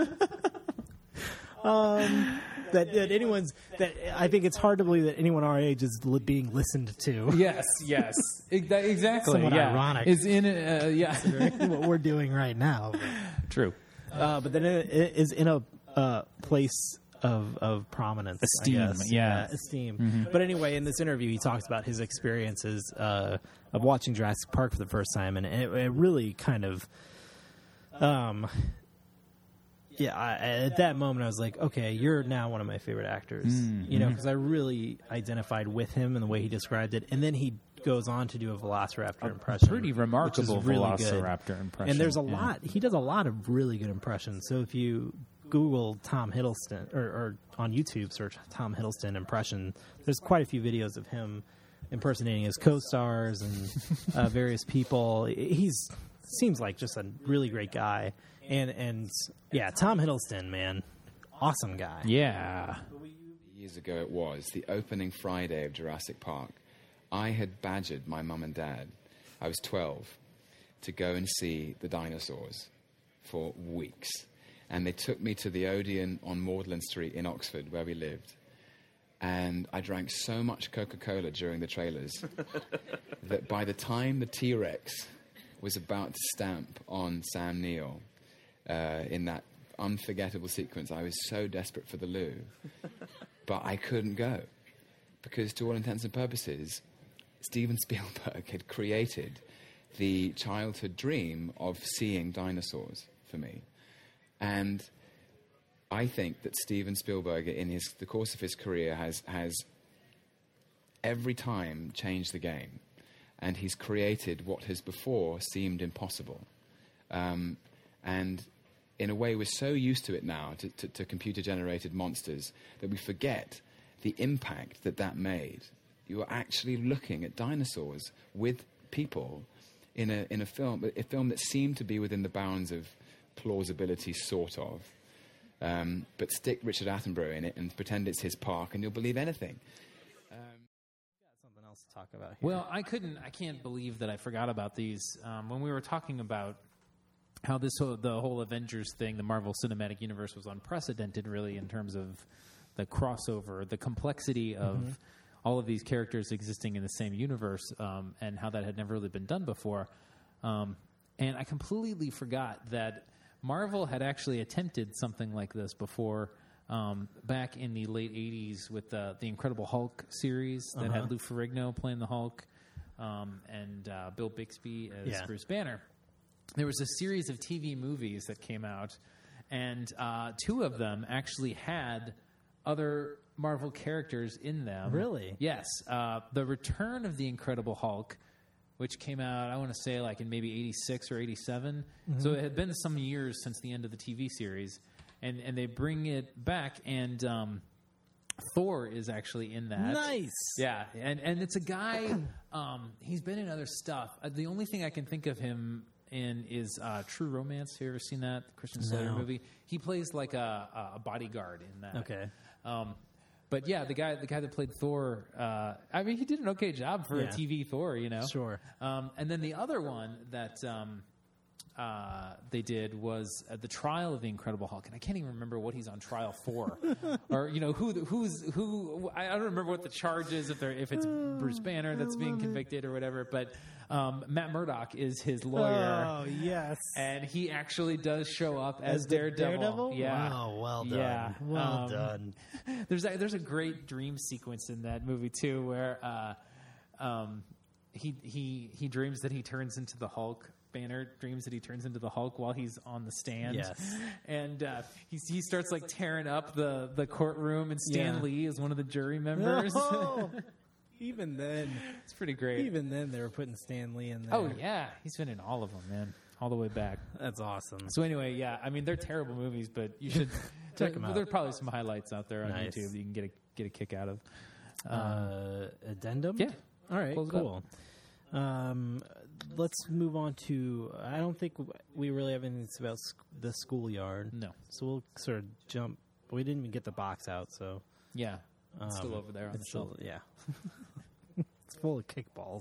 That anyone's that I think it's hard to believe that anyone our age is being listened to. Yes. Exactly. Somewhat yeah. ironic. Is in yeah. What we're doing right now. True. But then it is in a place of prominence, Esteem, I guess. yeah. Esteem. Mm-hmm. But anyway, in this interview, he talks about his experiences of watching Jurassic Park for the first time, and it really kind of, at that moment, I was like, okay, you're now one of my favorite actors, you know, because I really identified with him and the way he described it, and then he goes on to do a Velociraptor impression, Pretty remarkable which is really Velociraptor good. impression. And there's a lot. He does a lot of really good impressions. So if you Google Tom Hiddleston or on YouTube search Tom Hiddleston impression, there's quite a few videos of him impersonating his co-stars and various people. He's seems like just a really great guy. And yeah, Tom Hiddleston, man, awesome guy. Yeah. Years ago it was, the opening Friday of Jurassic Park. I had badgered my mum and dad, I was 12, to go and see the dinosaurs for weeks. And they took me to the Odeon on Magdalen Street in Oxford, where we lived. And I drank so much Coca-Cola during the trailers that by the time the T-Rex was about to stamp on Sam Neill, in that unforgettable sequence, I was so desperate for the loo. But I couldn't go. Because to all intents and purposes, Steven Spielberg had created the childhood dream of seeing dinosaurs for me. And I think that Steven Spielberg, in the course of his career, has every time changed the game. And he's created what has before seemed impossible. And in a way, we're so used to it now, to computer-generated monsters, that we forget the impact that made. You are actually looking at dinosaurs with people in a film that seemed to be within the bounds of plausibility, sort of. But stick Richard Attenborough in it and pretend it's his park, and you'll believe anything. Something else to talk about here. Well, I can't believe that I forgot about these. When we were talking about how the whole Avengers thing, the Marvel Cinematic Universe, was unprecedented, really, in terms of the crossover, the complexity of all of these characters existing in the same universe, and how that had never really been done before. And I completely forgot that Marvel had actually attempted something like this before, back in the late 80s with the Incredible Hulk series that had Lou Ferrigno playing the Hulk, and Bill Bixby as Bruce Banner. There was a series of TV movies that came out, and two of them actually had other Marvel characters in them. Really? Yes. The Return of the Incredible Hulk, which came out, I want to say, like in maybe 86 or 87. So it had been some years since the end of the TV series, and they bring it back, and Thor is actually in that. Nice. Yeah, and it's a guy, he's been in other stuff. The only thing I can think of him in is True Romance. Have you ever seen that Christian Slater movie? He plays like a bodyguard in that. Okay. But yeah, the guy that played Thor, I mean, he did an okay job for a TV Thor, you know. Sure. And then the other one that they did was the trial of the Incredible Hulk, and I can't even remember what he's on trial for, or you know who. I don't remember what the charge is, if it's Bruce Banner that's being convicted or whatever. But Matt Murdock is his lawyer. Oh yes, and he actually does show up as Daredevil. Yeah. Wow, well done. Yeah. Well done. There's a great dream sequence in that movie too, where he dreams that he turns into the Hulk. Banner dreams that he turns into the Hulk while he's on the stand. Yes. And he starts like tearing up the courtroom, and Stan Lee is one of the jury members. Oh, even then, it's pretty great. Even then, they were putting Stan Lee in there. Oh yeah, he's been in all of them, man, all the way back. That's awesome. So anyway, yeah, I mean they're terrible movies, but you should check them out. There's probably some highlights out there on Nice. YouTube that you can get a kick out of. Addendum? Yeah. All right, Close it cool. Let's move on to, I don't think we really have anything about the schoolyard. No. So we'll sort of jump. We didn't even get the box out, so. Yeah, it's still over there on the shelf. Yeah. It's full of kickballs.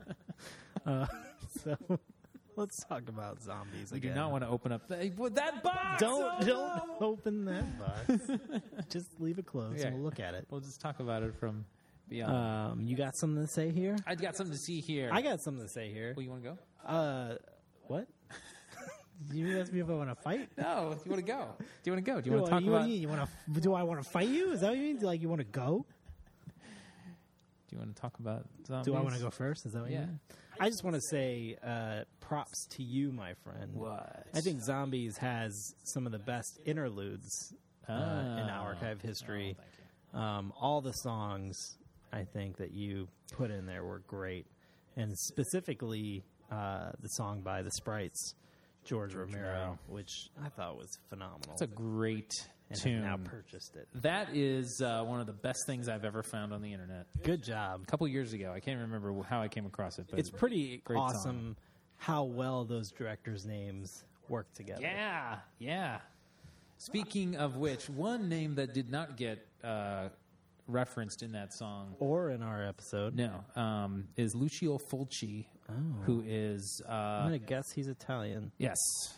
So let's talk about zombies We again. do not want to open up that box. Don't open that box. Just leave it closed Yeah. and we'll look at it. We'll just talk about it from beyond. You got something to say here? I've got something to see here. I got something to say here. Well, you want to go? What? You ask me if I want to fight? No, you want to go? Do you want to go? Do you want to talk what about? do you mean? Do I want to fight you? Is that what you mean? Like you want to go? Do you want to talk about zombies? Do I want to go first? Is that what you Yeah. mean? I just want to say props to you, my friend. What? I think Zombies has some of the best interludes in archive history. Oh, thank you. All the songs I think that you put in there were great, and specifically the song by the Sprites, George Romero, which I thought was phenomenal. It's a great and tune. have now purchased it. That is one of the best things I've ever found on the internet. Good job. A couple years ago, I can't remember how I came across it, but It's pretty great awesome how well those directors' names work together. Yeah. Speaking of which, one name that did not get referenced in that song, Or in our episode. is Lucio Fulci, who is I'm going to guess he's Italian. yes.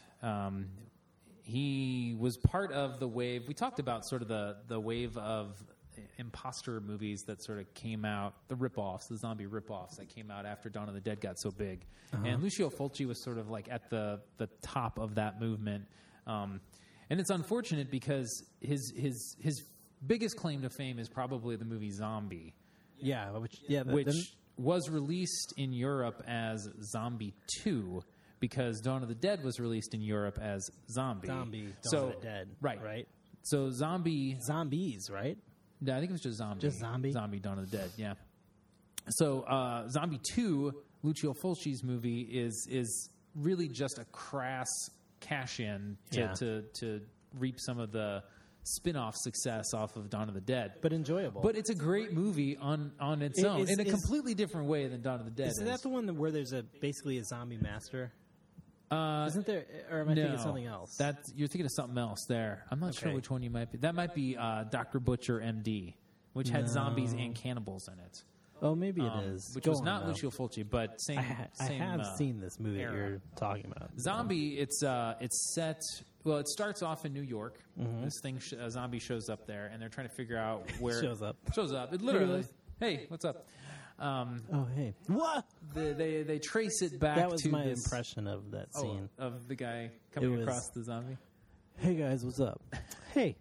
He was part of the wave. We talked about sort of the wave of imposter movies that sort of came out, the rip-offs, the zombie rip-offs that came out after Dawn of the Dead got so big. And Lucio Fulci was sort of like at the top of that movement. And it's unfortunate because his biggest claim to fame is probably the movie Zombie, Yeah, which was released in Europe as Zombie 2 because Dawn of the Dead was released in Europe as Zombie. Dawn of the Dead. Right. So Zombie... Zombies, right? Yeah, I think it was just Zombie. Just Zombie? Zombie, Dawn of the Dead, yeah. So Zombie 2, Lucio Fulci's movie, is really just a crass cash-in to reap some of the spin-off success off of Dawn of the Dead. But enjoyable. But it's a great movie on its own, in a completely different way than Dawn of the Dead is. Is that the one where there's basically a zombie master? Isn't there? Or am I thinking of something else? You're thinking of something else there. I'm not sure Okay. which one you might be. That might be Dr. Butcher, MD, which had zombies and cannibals in it. Oh, maybe it is. Which Go was on, not though. Lucio Fulci, but same. I have seen this movie that era. you're talking about. Zombie. It's set. Well, it starts off in New York. Mm-hmm. This thing, a zombie shows up there, and they're trying to figure out where Shows up. Shows up. It literally. this. Hey, what's up? Oh, hey. What? They trace it back. That was to my this, impression of that scene. of the guy coming It was- across the zombie. Hey, guys, what's up? Hey.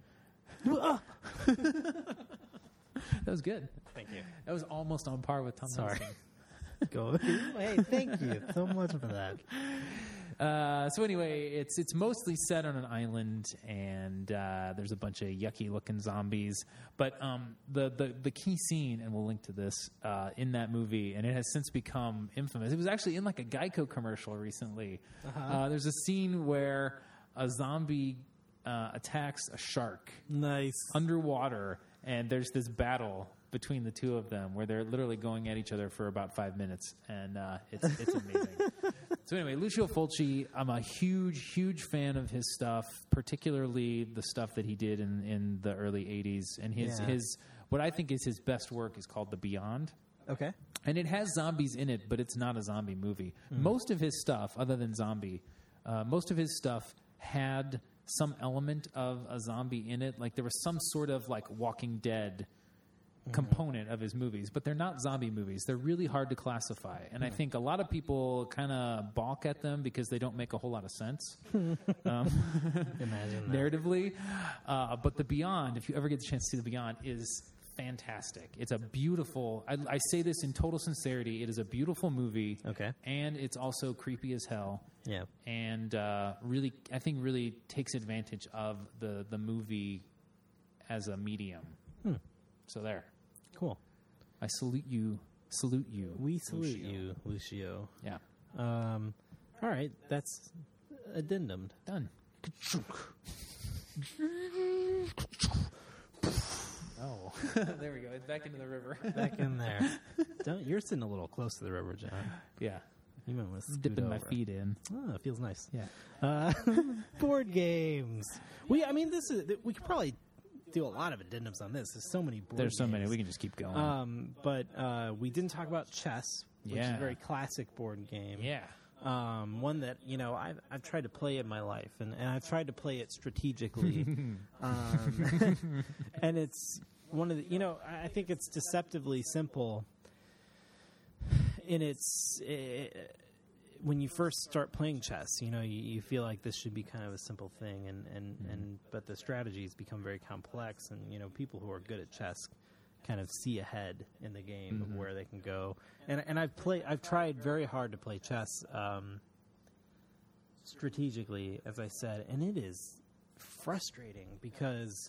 That was good. Thank you. That was almost on par with Tom Sorry. Hiddleston. Go. Hey, thank you so much for that. So anyway, it's mostly set on an island, and there's a bunch of yucky looking zombies. But the key scene, and we'll link to this in that movie, and it has since become infamous. It was actually in like a Geico commercial recently. There's a scene where a zombie attacks a shark Nice. underwater, and there's this battle between the two of them where they're literally going at each other for about 5 minutes, and it's amazing. So anyway, Lucio Fulci, I'm a huge fan of his stuff, particularly the stuff that he did in the early 80s. And his what I think is his best work is called The Beyond. Okay. And it has zombies in it, but it's not a zombie movie. Most of his stuff, other than Zombie, most of his stuff had some element of a zombie in it. Like there was some sort of like Walking Dead component of his movies, but they're not zombie movies. They're really hard to classify. And I think a lot of people kind of balk at them because they don't make a whole lot of sense Imagine that. narratively. But The Beyond, if you ever get the chance to see The Beyond, is fantastic. It's a beautiful, I say this in total sincerity, it is a beautiful movie. Okay. And it's also creepy as hell. Yeah. And really, I think really takes advantage of the movie as a medium. So there. Cool. I salute you. We salute Lucio. you, Lucio. Yeah. All right. That's addendum. Done. Oh, there we go. It's back into the river. Back in there. You're sitting a little close to the river, John. Yeah. You might want to scoot Dipping my over. feet in. Oh, it feels nice. Yeah. Board games. We could probably do a lot of addendums on this. There's so many board There's so many. games. We can just keep going. But we didn't talk about chess, which is Yeah. a very classic board game. Yeah. One that I've tried to play in my life, and I've tried to play it strategically. And it's one of the I think it's deceptively simple in its when you first start playing chess, you feel like this should be kind of a simple thing, and but the strategies become very complex, and people who are good at chess kind of see ahead in the game of where they can go. And I've tried very hard to play chess strategically, as I said, and it is frustrating because,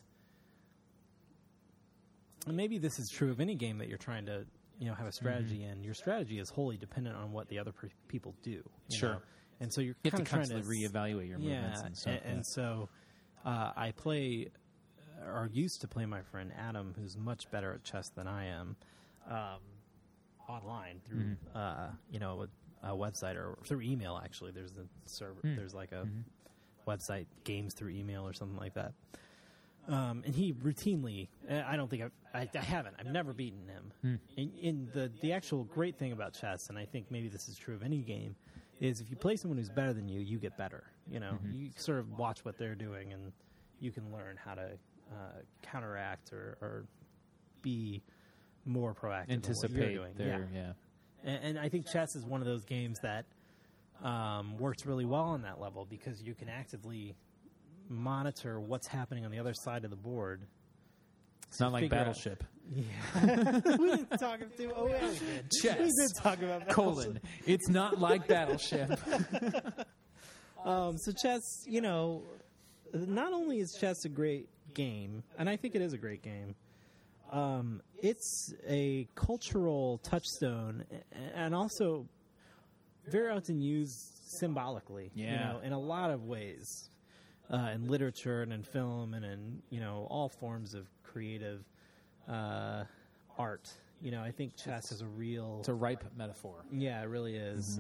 and maybe this is true of any game that you're trying to have a strategy in. Your strategy is wholly dependent on what the other people do. You know? And so you're You have kind to of trying to constantly reevaluate your movements and stuff. and so I play, or used to play, my friend Adam, who's much better at chess than I am, online through a website or through email. Actually, there's a server. There's like a website, games through email or something like that. And he routinely, I don't think I haven't. I've never beaten him. In the actual great thing about chess, and I think maybe this is true of any game, is if you play someone who's better than you, you get better. You sort of watch what they're doing, and you can learn how to counteract or be more proactive. Anticipate in what you're doing. their And I think chess is one of those games that works really well on that level because you can actively monitor what's happening on the other side of the board. It's not like figure out- Battleship. Yeah. We didn't talk about we did. Chess. We did talk about Colon. It's not like Battleship. So chess, not only is chess a great game, and I think it is a great game, it's a cultural touchstone and also very often used symbolically, in a lot of ways, in literature and in film and in, all forms of creative art. I think chess is a real... It's a ripe metaphor. Yeah, it really is.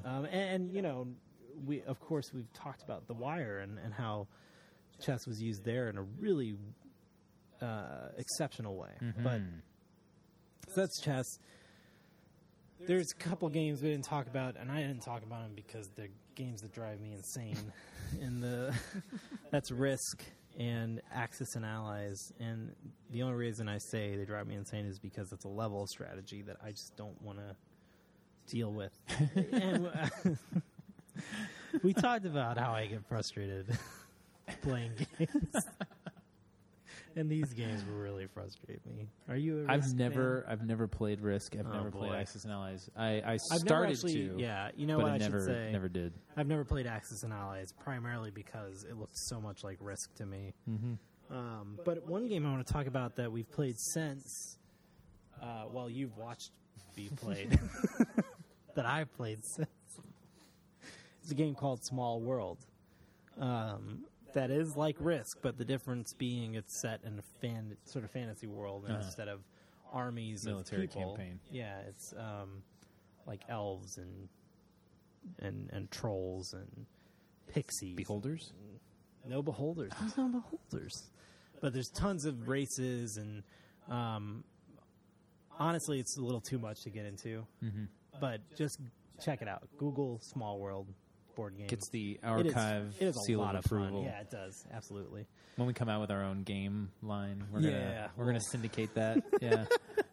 We've talked about The Wire and how chess was used there in a really exceptional way. But so that's chess. There's a couple games we didn't talk about, and I didn't talk about them because they're games that drive me insane. That's Risk and Axis and Allies. And the only reason I say they drive me insane is because it's a level of strategy that I just don't want to deal with. And we talked about how I get frustrated playing games. And these games will really frustrate me. Are you a Risk fan? I've never played Risk. I've never played boy. Axis and Allies. I I've started never to. Yeah, you know but what I I never, should say? never did. I've never played Axis and Allies, primarily because it looked so much like Risk to me. But one game I want to talk about that we've played since, while you've watched be played, that I've played since, is a game called Small World. That is like Risk, but the difference being it's set in a sort of fantasy world, and instead of armies Military of people, campaign. yeah, it's like elves and trolls and pixies. Beholders? No beholders. There's no beholders. But there's tons of races, and honestly, it's a little too much to get into. But just check it out. Google Small World board game. Gets the archive it is seal a lot of of approval. fun. Yeah, it does. Absolutely. When we come out with our own game line, we're Yeah. gonna syndicate that. Yeah.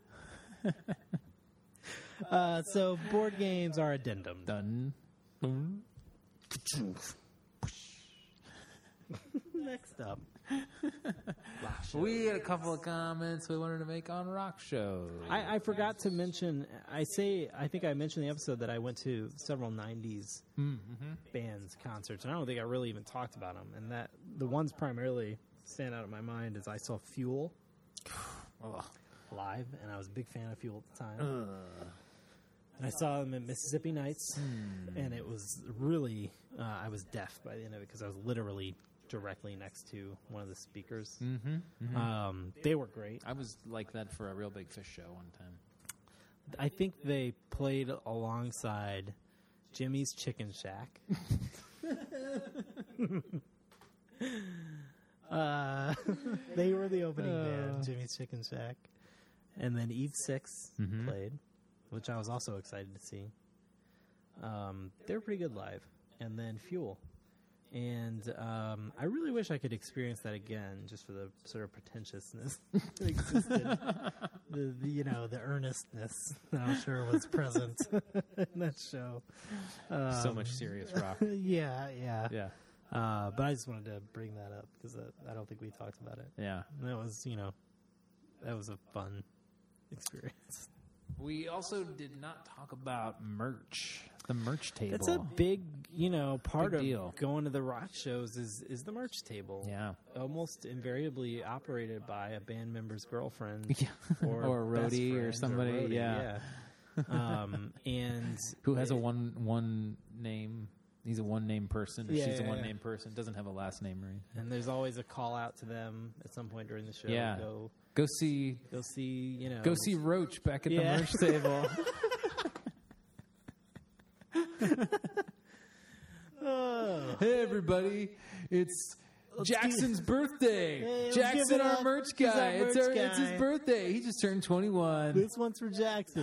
So board games are addendum. Done. Next up. We had a couple of comments we wanted to make on rock shows. I forgot to mention, I think I mentioned in the episode that I went to several 90s bands concerts, and I don't think I really even talked about them. And that the ones primarily stand out in my mind is I saw Fuel live, and I was a big fan of Fuel at the time. And I saw them at Mississippi Nights, and it was really, I was deaf by the end of it because I was literally directly next to one of the speakers. They were great. I was like that for a Real Big Fish show one time. I think they played alongside Jimmy's Chicken Shack. They were the opening band, Jimmy's Chicken Shack. And then Eve 6 played, which I was also excited to see. They were pretty good live. And then Fuel. And I really wish I could experience that again, just for the sort of pretentiousness that existed, the earnestness that I'm sure was present in that show. So much serious rock. Yeah. Yeah. But I just wanted to bring that up because I don't think we talked about it. Yeah. And that was a fun experience. We also did not talk about merch. The merch table. That's a big, part Big of deal. going to the rock shows is the merch table. Yeah. Almost invariably operated by a band member's girlfriend Yeah. Or a best roadie or friend somebody, roadie, yeah. And Who has a one name? He's a one name person. Or Yeah, she's a yeah, one yeah. name person. Doesn't have a last name, right? and there's always a call out to them at some point during the show. Yeah. Go see see, Go see Roach back at Yeah. the merch table. Hey everybody, it's Jackson's birthday. Hey, let's Jackson, give it our up. merch He's guy. our merch It's his guy. birthday. He just turned 21. This one's for Jackson.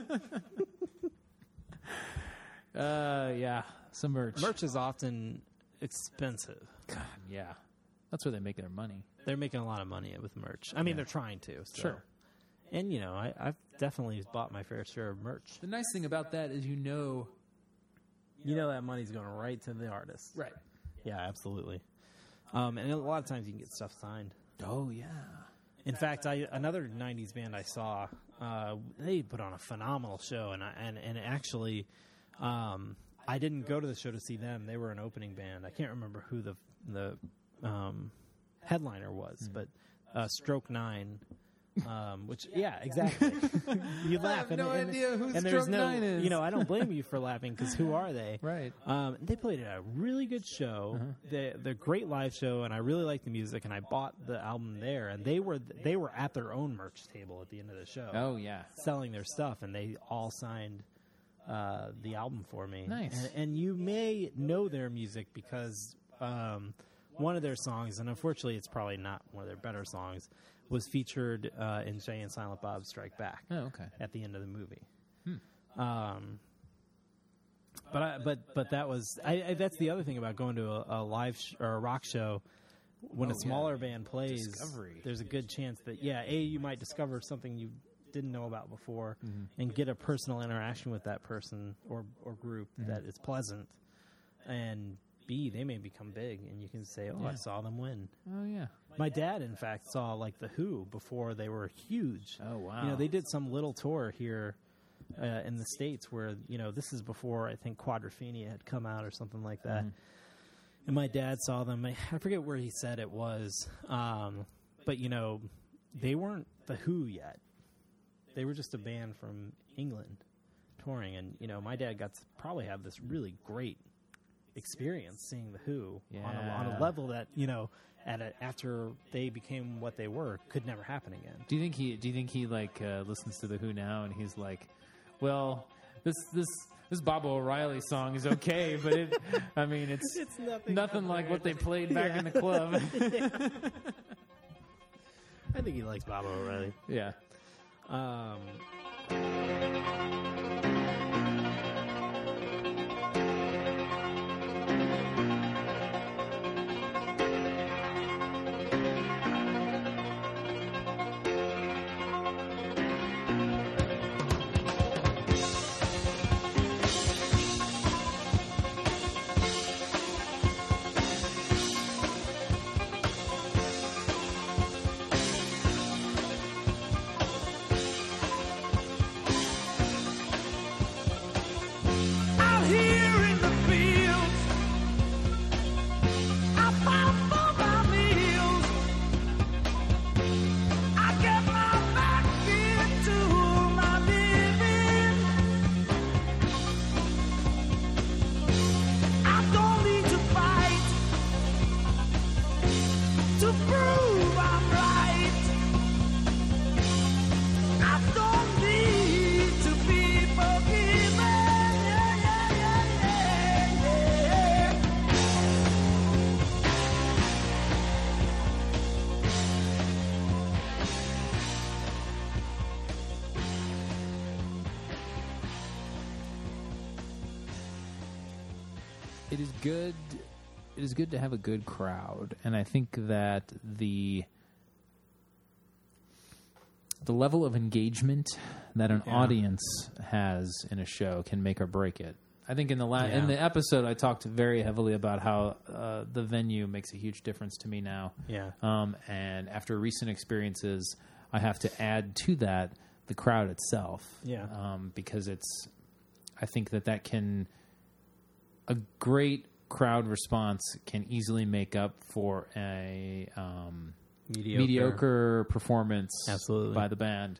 Yeah, some merch. Merch is often expensive. God, yeah, that's where they make their money. They're making a lot of money with merch. I mean, they're trying to. So. Sure. And, I've definitely bought my fair share of merch. The nice thing about that is That money's going right to the artist. right. Yeah, absolutely. And a lot of times you can get stuff signed. Oh yeah. In fact, another '90s band I saw, they put on a phenomenal show, and actually, I didn't go to the show to see them. They were an opening band. I can't remember who the headliner was, but Stroke 9. Which, yeah, exactly. You laugh. have no idea who and Stroke 9 is. I don't blame you for laughing because who are they? Right. They played a really good show. They're a great live show, and I really liked the music. And I bought the album there, and they were at their own merch table at the end of the show. Oh yeah. Selling their stuff, and they all signed the album for me. Nice. And you may know their music because one of their songs, and unfortunately it's probably not one of their better songs, was featured in Jay and Silent Bob Strike Back. Oh, okay. At the end of the movie. But that was that's the other thing about going to a live or a rock show. When a smaller band plays, Discovery. there's a good chance that you might discover something you didn't know about before, and get a personal interaction with that person or group that is pleasant, and B, they may become big, and you can say, I saw them win. Oh yeah. My dad, in fact, saw The Who before they were huge. Oh, wow. They did some little tour here in the States where, this is before I think Quadrophenia had come out or something like that. And my dad saw them. I forget where he said it was. But, they weren't The Who yet. They were just a band from England touring. And, my dad got to probably have this really great experience seeing The Who on a level that after they became what they were could never happen again. Do you think he listens to the Who now and he's like, well, this Bob O'Reilly song is okay, but it's nothing like what they played back in the club. I think he likes Bob O'Reilly. Yeah. Out here in the fields, I fight for my meals. I get my back into my living. I don't need to fight to prove I'm right. I don't need to be forgiven. It is good to have a good crowd, and I think that the level of engagement that an audience has in a show can make or break it. I think in the episode I talked very heavily about how the venue makes a huge difference to me now. Yeah. And after recent experiences, I have to add to that the crowd itself. Yeah. Because I think that can, a great crowd response can easily make up for a mediocre performance Absolutely. by the band.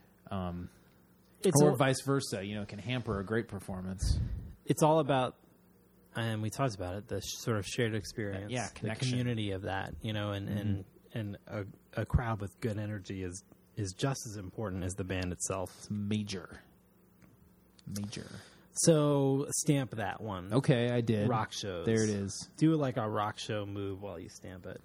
It's or all, vice versa, it can hamper a great performance. it's all about, and we talked about it, the sort of shared experience, Yeah, the connection. Mm-hmm. community of that, and a crowd with good energy is just as important as the band itself. It's major. So stamp that one. Okay, I did. Rock shows. There it is. Do like a rock show move while you stamp it.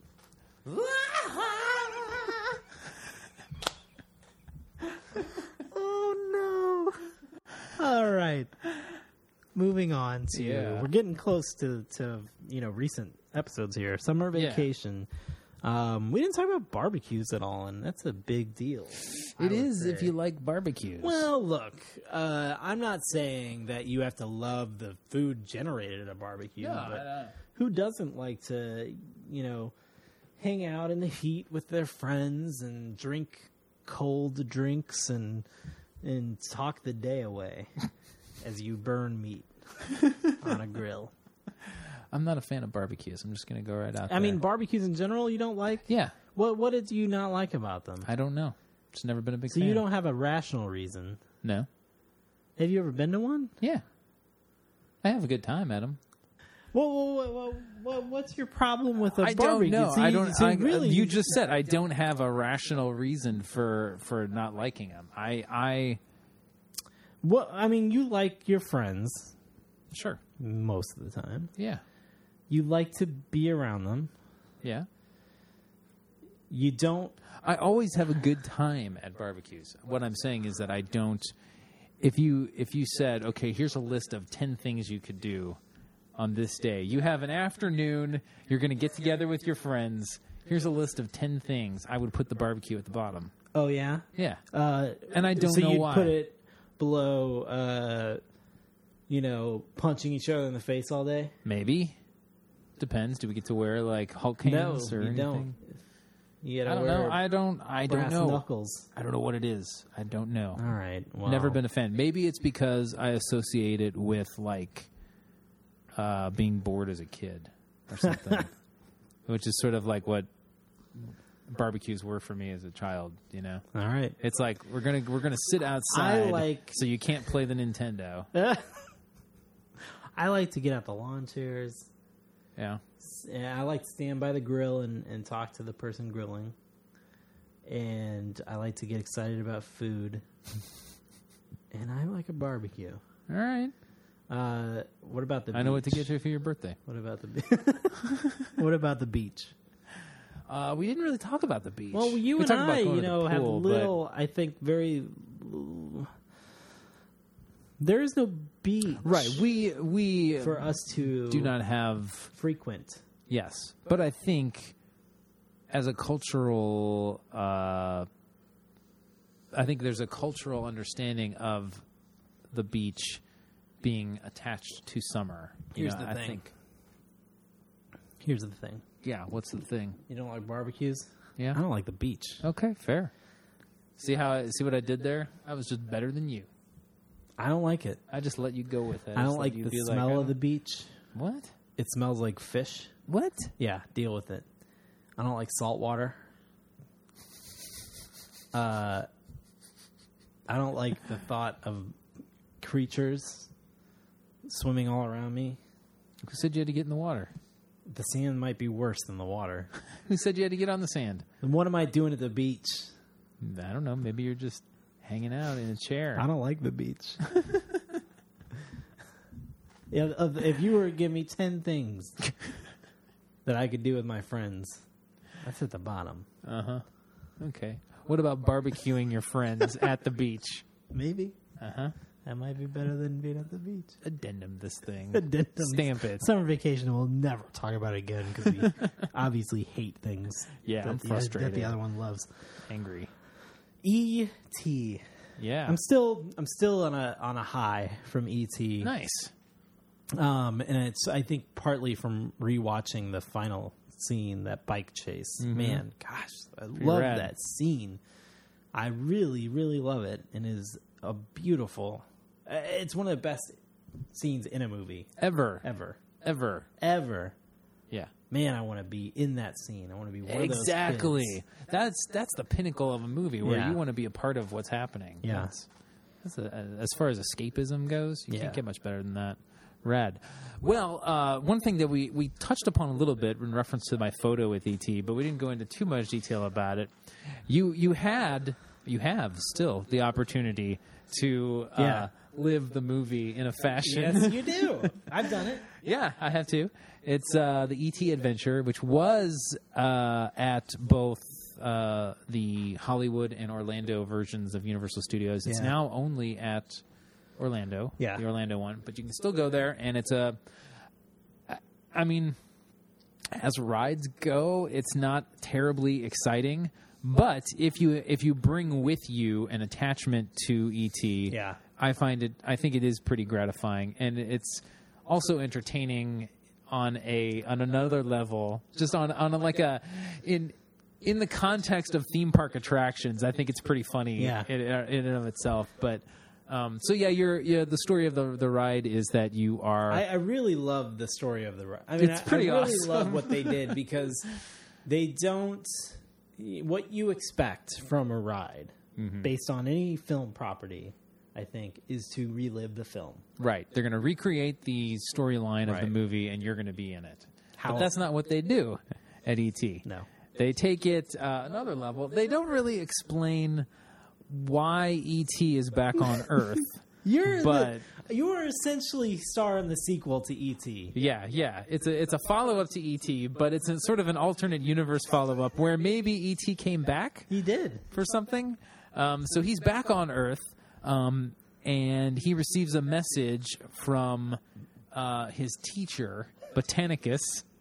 Oh no! All right, moving on to we're getting close to recent episodes here. Summer vacation. We didn't talk about barbecues at all, and that's a big deal. It is if you like barbecues. Well, look, I'm not saying that you have to love the food generated at a barbecue, but who doesn't like to, hang out in the heat with their friends and drink cold drinks and talk the day away as you burn meat on a grill? I'm not a fan of barbecues. I'm just going to go right out there. I mean, barbecues in general, you don't like? Yeah. What did you not like about them? I don't know. Just never been a big So fan. you don't have a rational reason. No. Have you ever been to one? Yeah. I have a good time at them. What's your problem with a I barbecue? don't know. So I don't. really, you just said I don't have a rational reason for not liking them. Well, I mean, you like your friends Sure. most of the time. Yeah. You like to be around them. Yeah. You don't. I always have a good time at barbecues. What I'm saying is that I don't. If you said, okay, here's a list of 10 things you could do on this day. You have an afternoon. You're going to get together with your friends. Here's a list of 10 things. I would put the barbecue at the bottom. Oh yeah. Yeah. And I don't so know you'd why. put it below, punching each other in the face all day. Maybe. Depends. Do we get to wear like Hulk hands or you anything? don't. You I gotta don't know. wear I don't brass know. knuckles. I don't know what it is. I don't know. All right. Well, Never been a fan. Maybe it's because I associate it with like being bored as a kid or something, which is sort of like what barbecues were for me as a child. All right. It's like we're gonna sit outside, so you can't play the Nintendo. I like to get out the lawn chairs. Yeah. I like to stand by the grill and talk to the person grilling. And I like to get excited about food. And I like a barbecue. All right. What about the beach? I know what to get you for your birthday. What about the What about the beach? We didn't really talk about the beach. Well, you we and talked about I, going to the have pool, little, I think, very... There is no beach. Right. We For us to... do not have... frequent. Yes. But I think as a cultural... I think there's a cultural understanding of the beach being attached to summer. Here's the I thing. think, Here's the thing. yeah, what's the thing? You don't like barbecues? Yeah. I don't like the beach. Okay, fair. See what I did there? I was just better than you. I don't like it. I just let you go with it. I don't like the smell of the beach. What? It smells like fish. What? Yeah, deal with it. I don't like salt water. I don't like the thought of creatures swimming all around me. Who said you had to get in the water? The sand might be worse than the water. Who said you had to get on the sand? Then what am I doing at the beach? I don't know. Maybe you're just hanging out in a chair. I don't like the beach. If you were to give me 10 things that I could do with my friends, that's at the bottom. Uh-huh. Okay. What about barbecuing your friends at the beach? Maybe. Uh-huh. That might be better than being at the beach. Addendum this thing. Addendum. Stamp it. Summer vacation. We'll never talk about it again because we obviously hate things. Yeah, I'm that frustrated. the other one loves. Angry. E.T. Yeah. I'm still on a high from E.T. Nice. And it's, I think, partly from rewatching the final scene, that bike chase. Man, gosh, I love rad. that scene. I really, really love it, and it is a beautiful. It's one of the best scenes in a movie Ever. ever. Yeah. Man, I want to be in that scene. I want to be one of those Exactly. kids. That's the pinnacle of a movie where Yeah. you want to be a part of what's happening. Yeah. That's as far as escapism goes, you Yeah. can't get much better than that. Rad. Well, one thing that we touched upon a little bit in reference to my photo with E.T., but we didn't go into too much detail about it. You have still the opportunity to live the movie in a fashion. Yes, you do. I've done it. Yeah, I have too. It's the E.T. Adventure, which was at both the Hollywood and Orlando versions of Universal Studios. It's Yeah. now only at Orlando, Yeah. the Orlando one, but you can still go there, and it's I mean, as rides go, it's not terribly exciting, but if you bring with you an attachment to E.T., Yeah. I think it is pretty gratifying, and it's also entertaining on another level, just on in the context of theme park attractions. I think it's pretty funny Yeah. in and of itself. But so yeah, the story of the ride is that you are. I really love the story of the ride. I mean, It's pretty I really awesome. love what they did because they don't what you expect from a ride based on any film property. I think is to relive the film. Right. They're going to recreate the storyline of the Right. movie, and you're going to be in it. How- But that's not what they do at E.T. No. They take it another level. They don't really explain why E.T. is back on Earth. But- you're essentially starring the sequel to E.T. Yeah. It's a follow-up to E.T., but it's a sort of an alternate universe follow-up where maybe E.T. came back He did. for something. So he's back on Earth, and he receives a message from his teacher, Botanicus,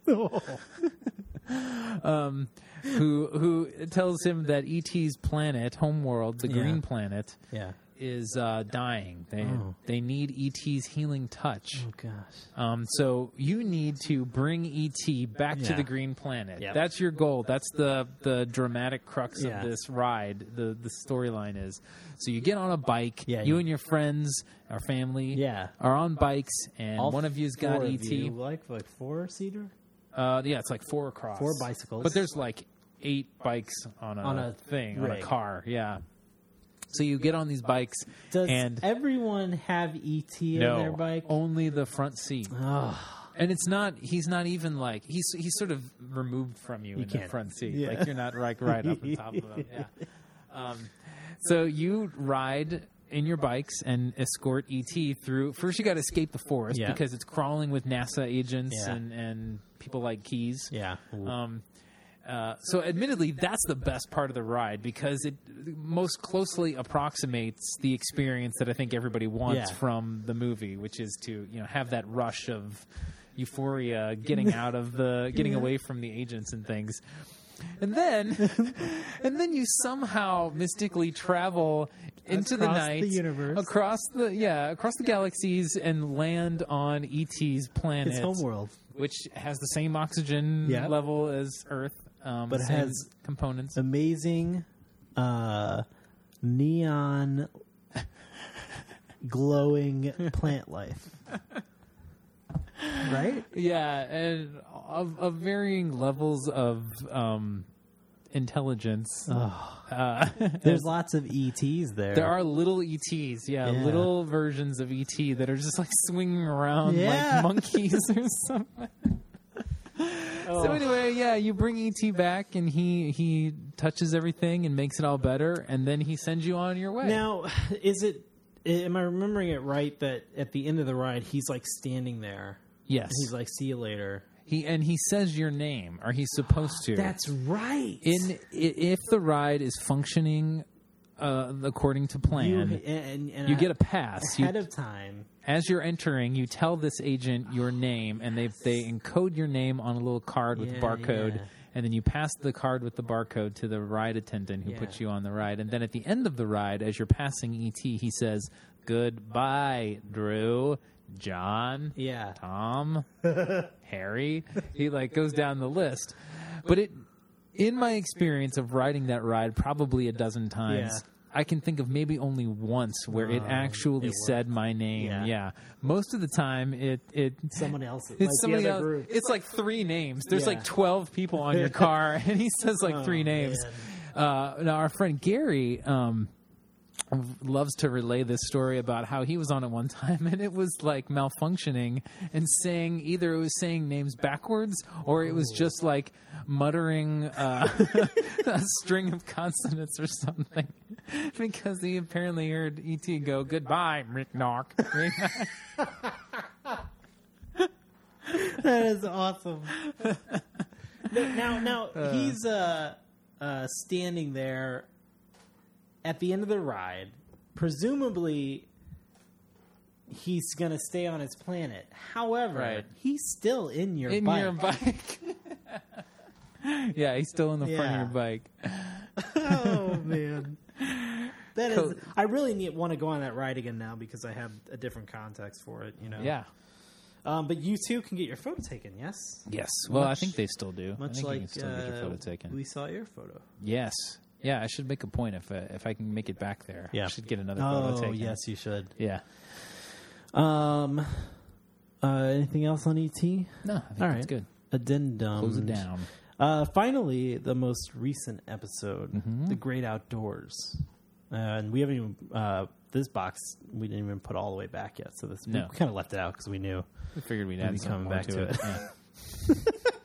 who tells him that E.T.'s planet, Homeworld, the green planet, Yeah. is dying. They need E.T.'s healing touch. Oh gosh. So you need to bring E.T. back to Yeah. the green planet. Yep. That's your goal. That's the dramatic crux Yeah. of this ride. The storyline is. So you get on a bike. Yeah, you you- and your friends, our family, Yeah. are on bikes, and All one of you's four got of E.T. you, like 4-seater. Yeah, it's like 4 across. 4 bicycles. But there's like 8 bikes on a thing, on a rig. car. Yeah. So you get on these bikes, Does and everyone have E.T. in their bike? only the front seat. And it's not. He's not even like he's sort of removed from you in the can't- front seat. yeah. Like you're not right up on top of him. Yeah. So you ride in your bikes and escort ET through. First, you got to escape the forest Yeah. because it's crawling with NASA agents Yeah. and people like Keys. Yeah. So admittedly, that's the best part of the ride because it most closely approximates the experience that I think everybody wants Yeah. from the movie, which is to have that rush of euphoria, getting out of getting away from the agents and things. And then you somehow mystically travel into the Across night, the universe. across the galaxies, and land on ET's planet, It's Homeworld. which has the same oxygen Yeah. level as Earth, But it same has components. Amazing neon glowing plant life. Right? Yeah, and of varying levels of intelligence. There's lots of ETs there. There are little ETs, Yeah. little versions of ET that are just like swinging around Yeah. like monkeys or something. So anyway, you bring ET back, and he touches everything and makes it all better, and then he sends you on your way. Now, am I remembering it right that at the end of the ride, he's like standing there? yes, He's like, see you later. he says your name, or he's supposed to. That's right. If the ride is functioning according to plan. You get a pass. Ahead of time. As you're entering, you tell this agent your name, and they encode your name on a little card with a barcode, and then you pass the card with the barcode to the ride attendant who puts you on the ride. And then at the end of the ride, as you're passing E.T., he says, "Goodbye, Drew, John, Tom, Harry." He goes down the list. But in my experience of riding that ride probably a dozen times, I can think of maybe only once where it actually said my name. Yeah. Most of the time, someone else's. It's somebody else. Group. It's 3 names. There's 12 people on your car, and he says 3 names. Now, our friend Gary loves to relay this story about how he was on it one time, and it was malfunctioning and saying either it was saying names backwards or it was just muttering a string of consonants or something, because he apparently heard E.T. go, "Goodbye, Rick Knock." That is awesome. Now he's standing there at the end of the ride. Presumably, he's going to stay on his planet. However, he's still in your bike. Yeah, he's still in the front of your bike. Oh, man. That is. I really want to go on that ride again now because I have a different context for it, Yeah. But you too can get your photo taken, yes? Yes. Well, I think they still do. Much I think like you can still get your photo taken. We saw your photo. Yes. Yeah, I should make a point if I can make it back there. Yeah. I should get another photo taken. Oh, yes, you should. Yeah. Anything else on ET? No, I think that's good. Addendum. Close it down. Finally, the most recent episode, The Great Outdoors. And we haven't even, this box, we didn't even put all the way back yet. So we kind of left it out because we knew. We figured we'd be coming back to it. Yeah.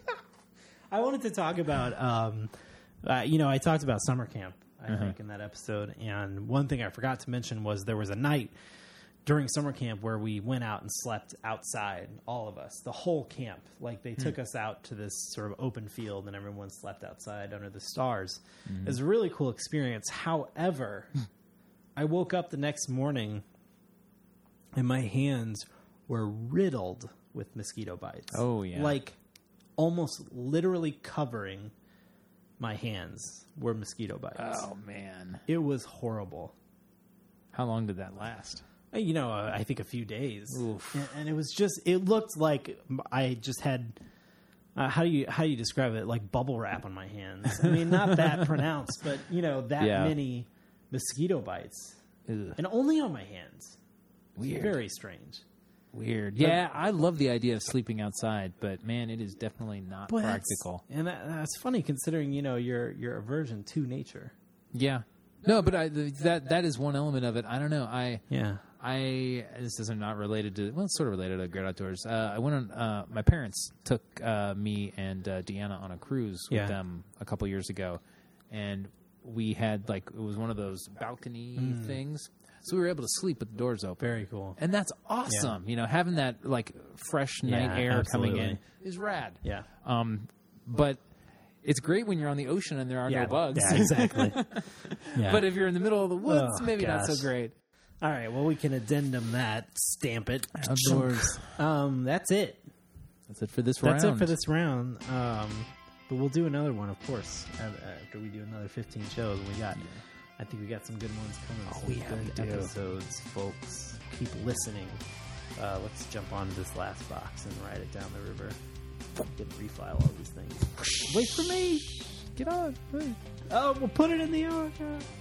I wanted to talk about, I talked about summer camp, I think, in that episode. And one thing I forgot to mention was there was a night during summer camp where we went out and slept outside, all of us, the whole camp. They took us out to this sort of open field and everyone slept outside under the stars. It was a really cool experience. However, I woke up the next morning and my hands were riddled with mosquito bites. Oh, yeah. Almost literally covering my hands were mosquito bites. Oh, man. It was horrible. How long did that last? I think a few days. And it was just, it looked like I just had, how do you describe it? Like bubble wrap on my hands. I mean, not that pronounced, but, that many mosquito bites. Ugh. And only on my hands. Weird. Very strange. Weird. Yeah, I love the idea of sleeping outside, but, man, it is definitely not practical. That's funny considering, your aversion to nature. Yeah. No, but that is one element of it. I don't know. This is not related to, it's sort of related to Great Outdoors. I went on, my parents took me and Deanna on a cruise with them a couple years ago, and we had it was one of those balcony things. So we were able to sleep with the doors open. Very cool. And that's awesome. Yeah. Having that fresh night air coming in is rad. Yeah. But it's great when you're on the ocean and there are no bugs. Yeah, exactly. But if you're in the middle of the woods, maybe not so great. All right, well, we can addendum that, stamp it. Outdoors. That's it. That's it for this round. That's it for this round. But we'll do another one, of course, after we do another 15 shows. I think we got some good ones coming. We have good episodes, folks. Keep listening. Let's jump on this last box and ride it down the river. Get refile all these things. Wait for me. Get on. Wait. Oh, we'll put it in the archive.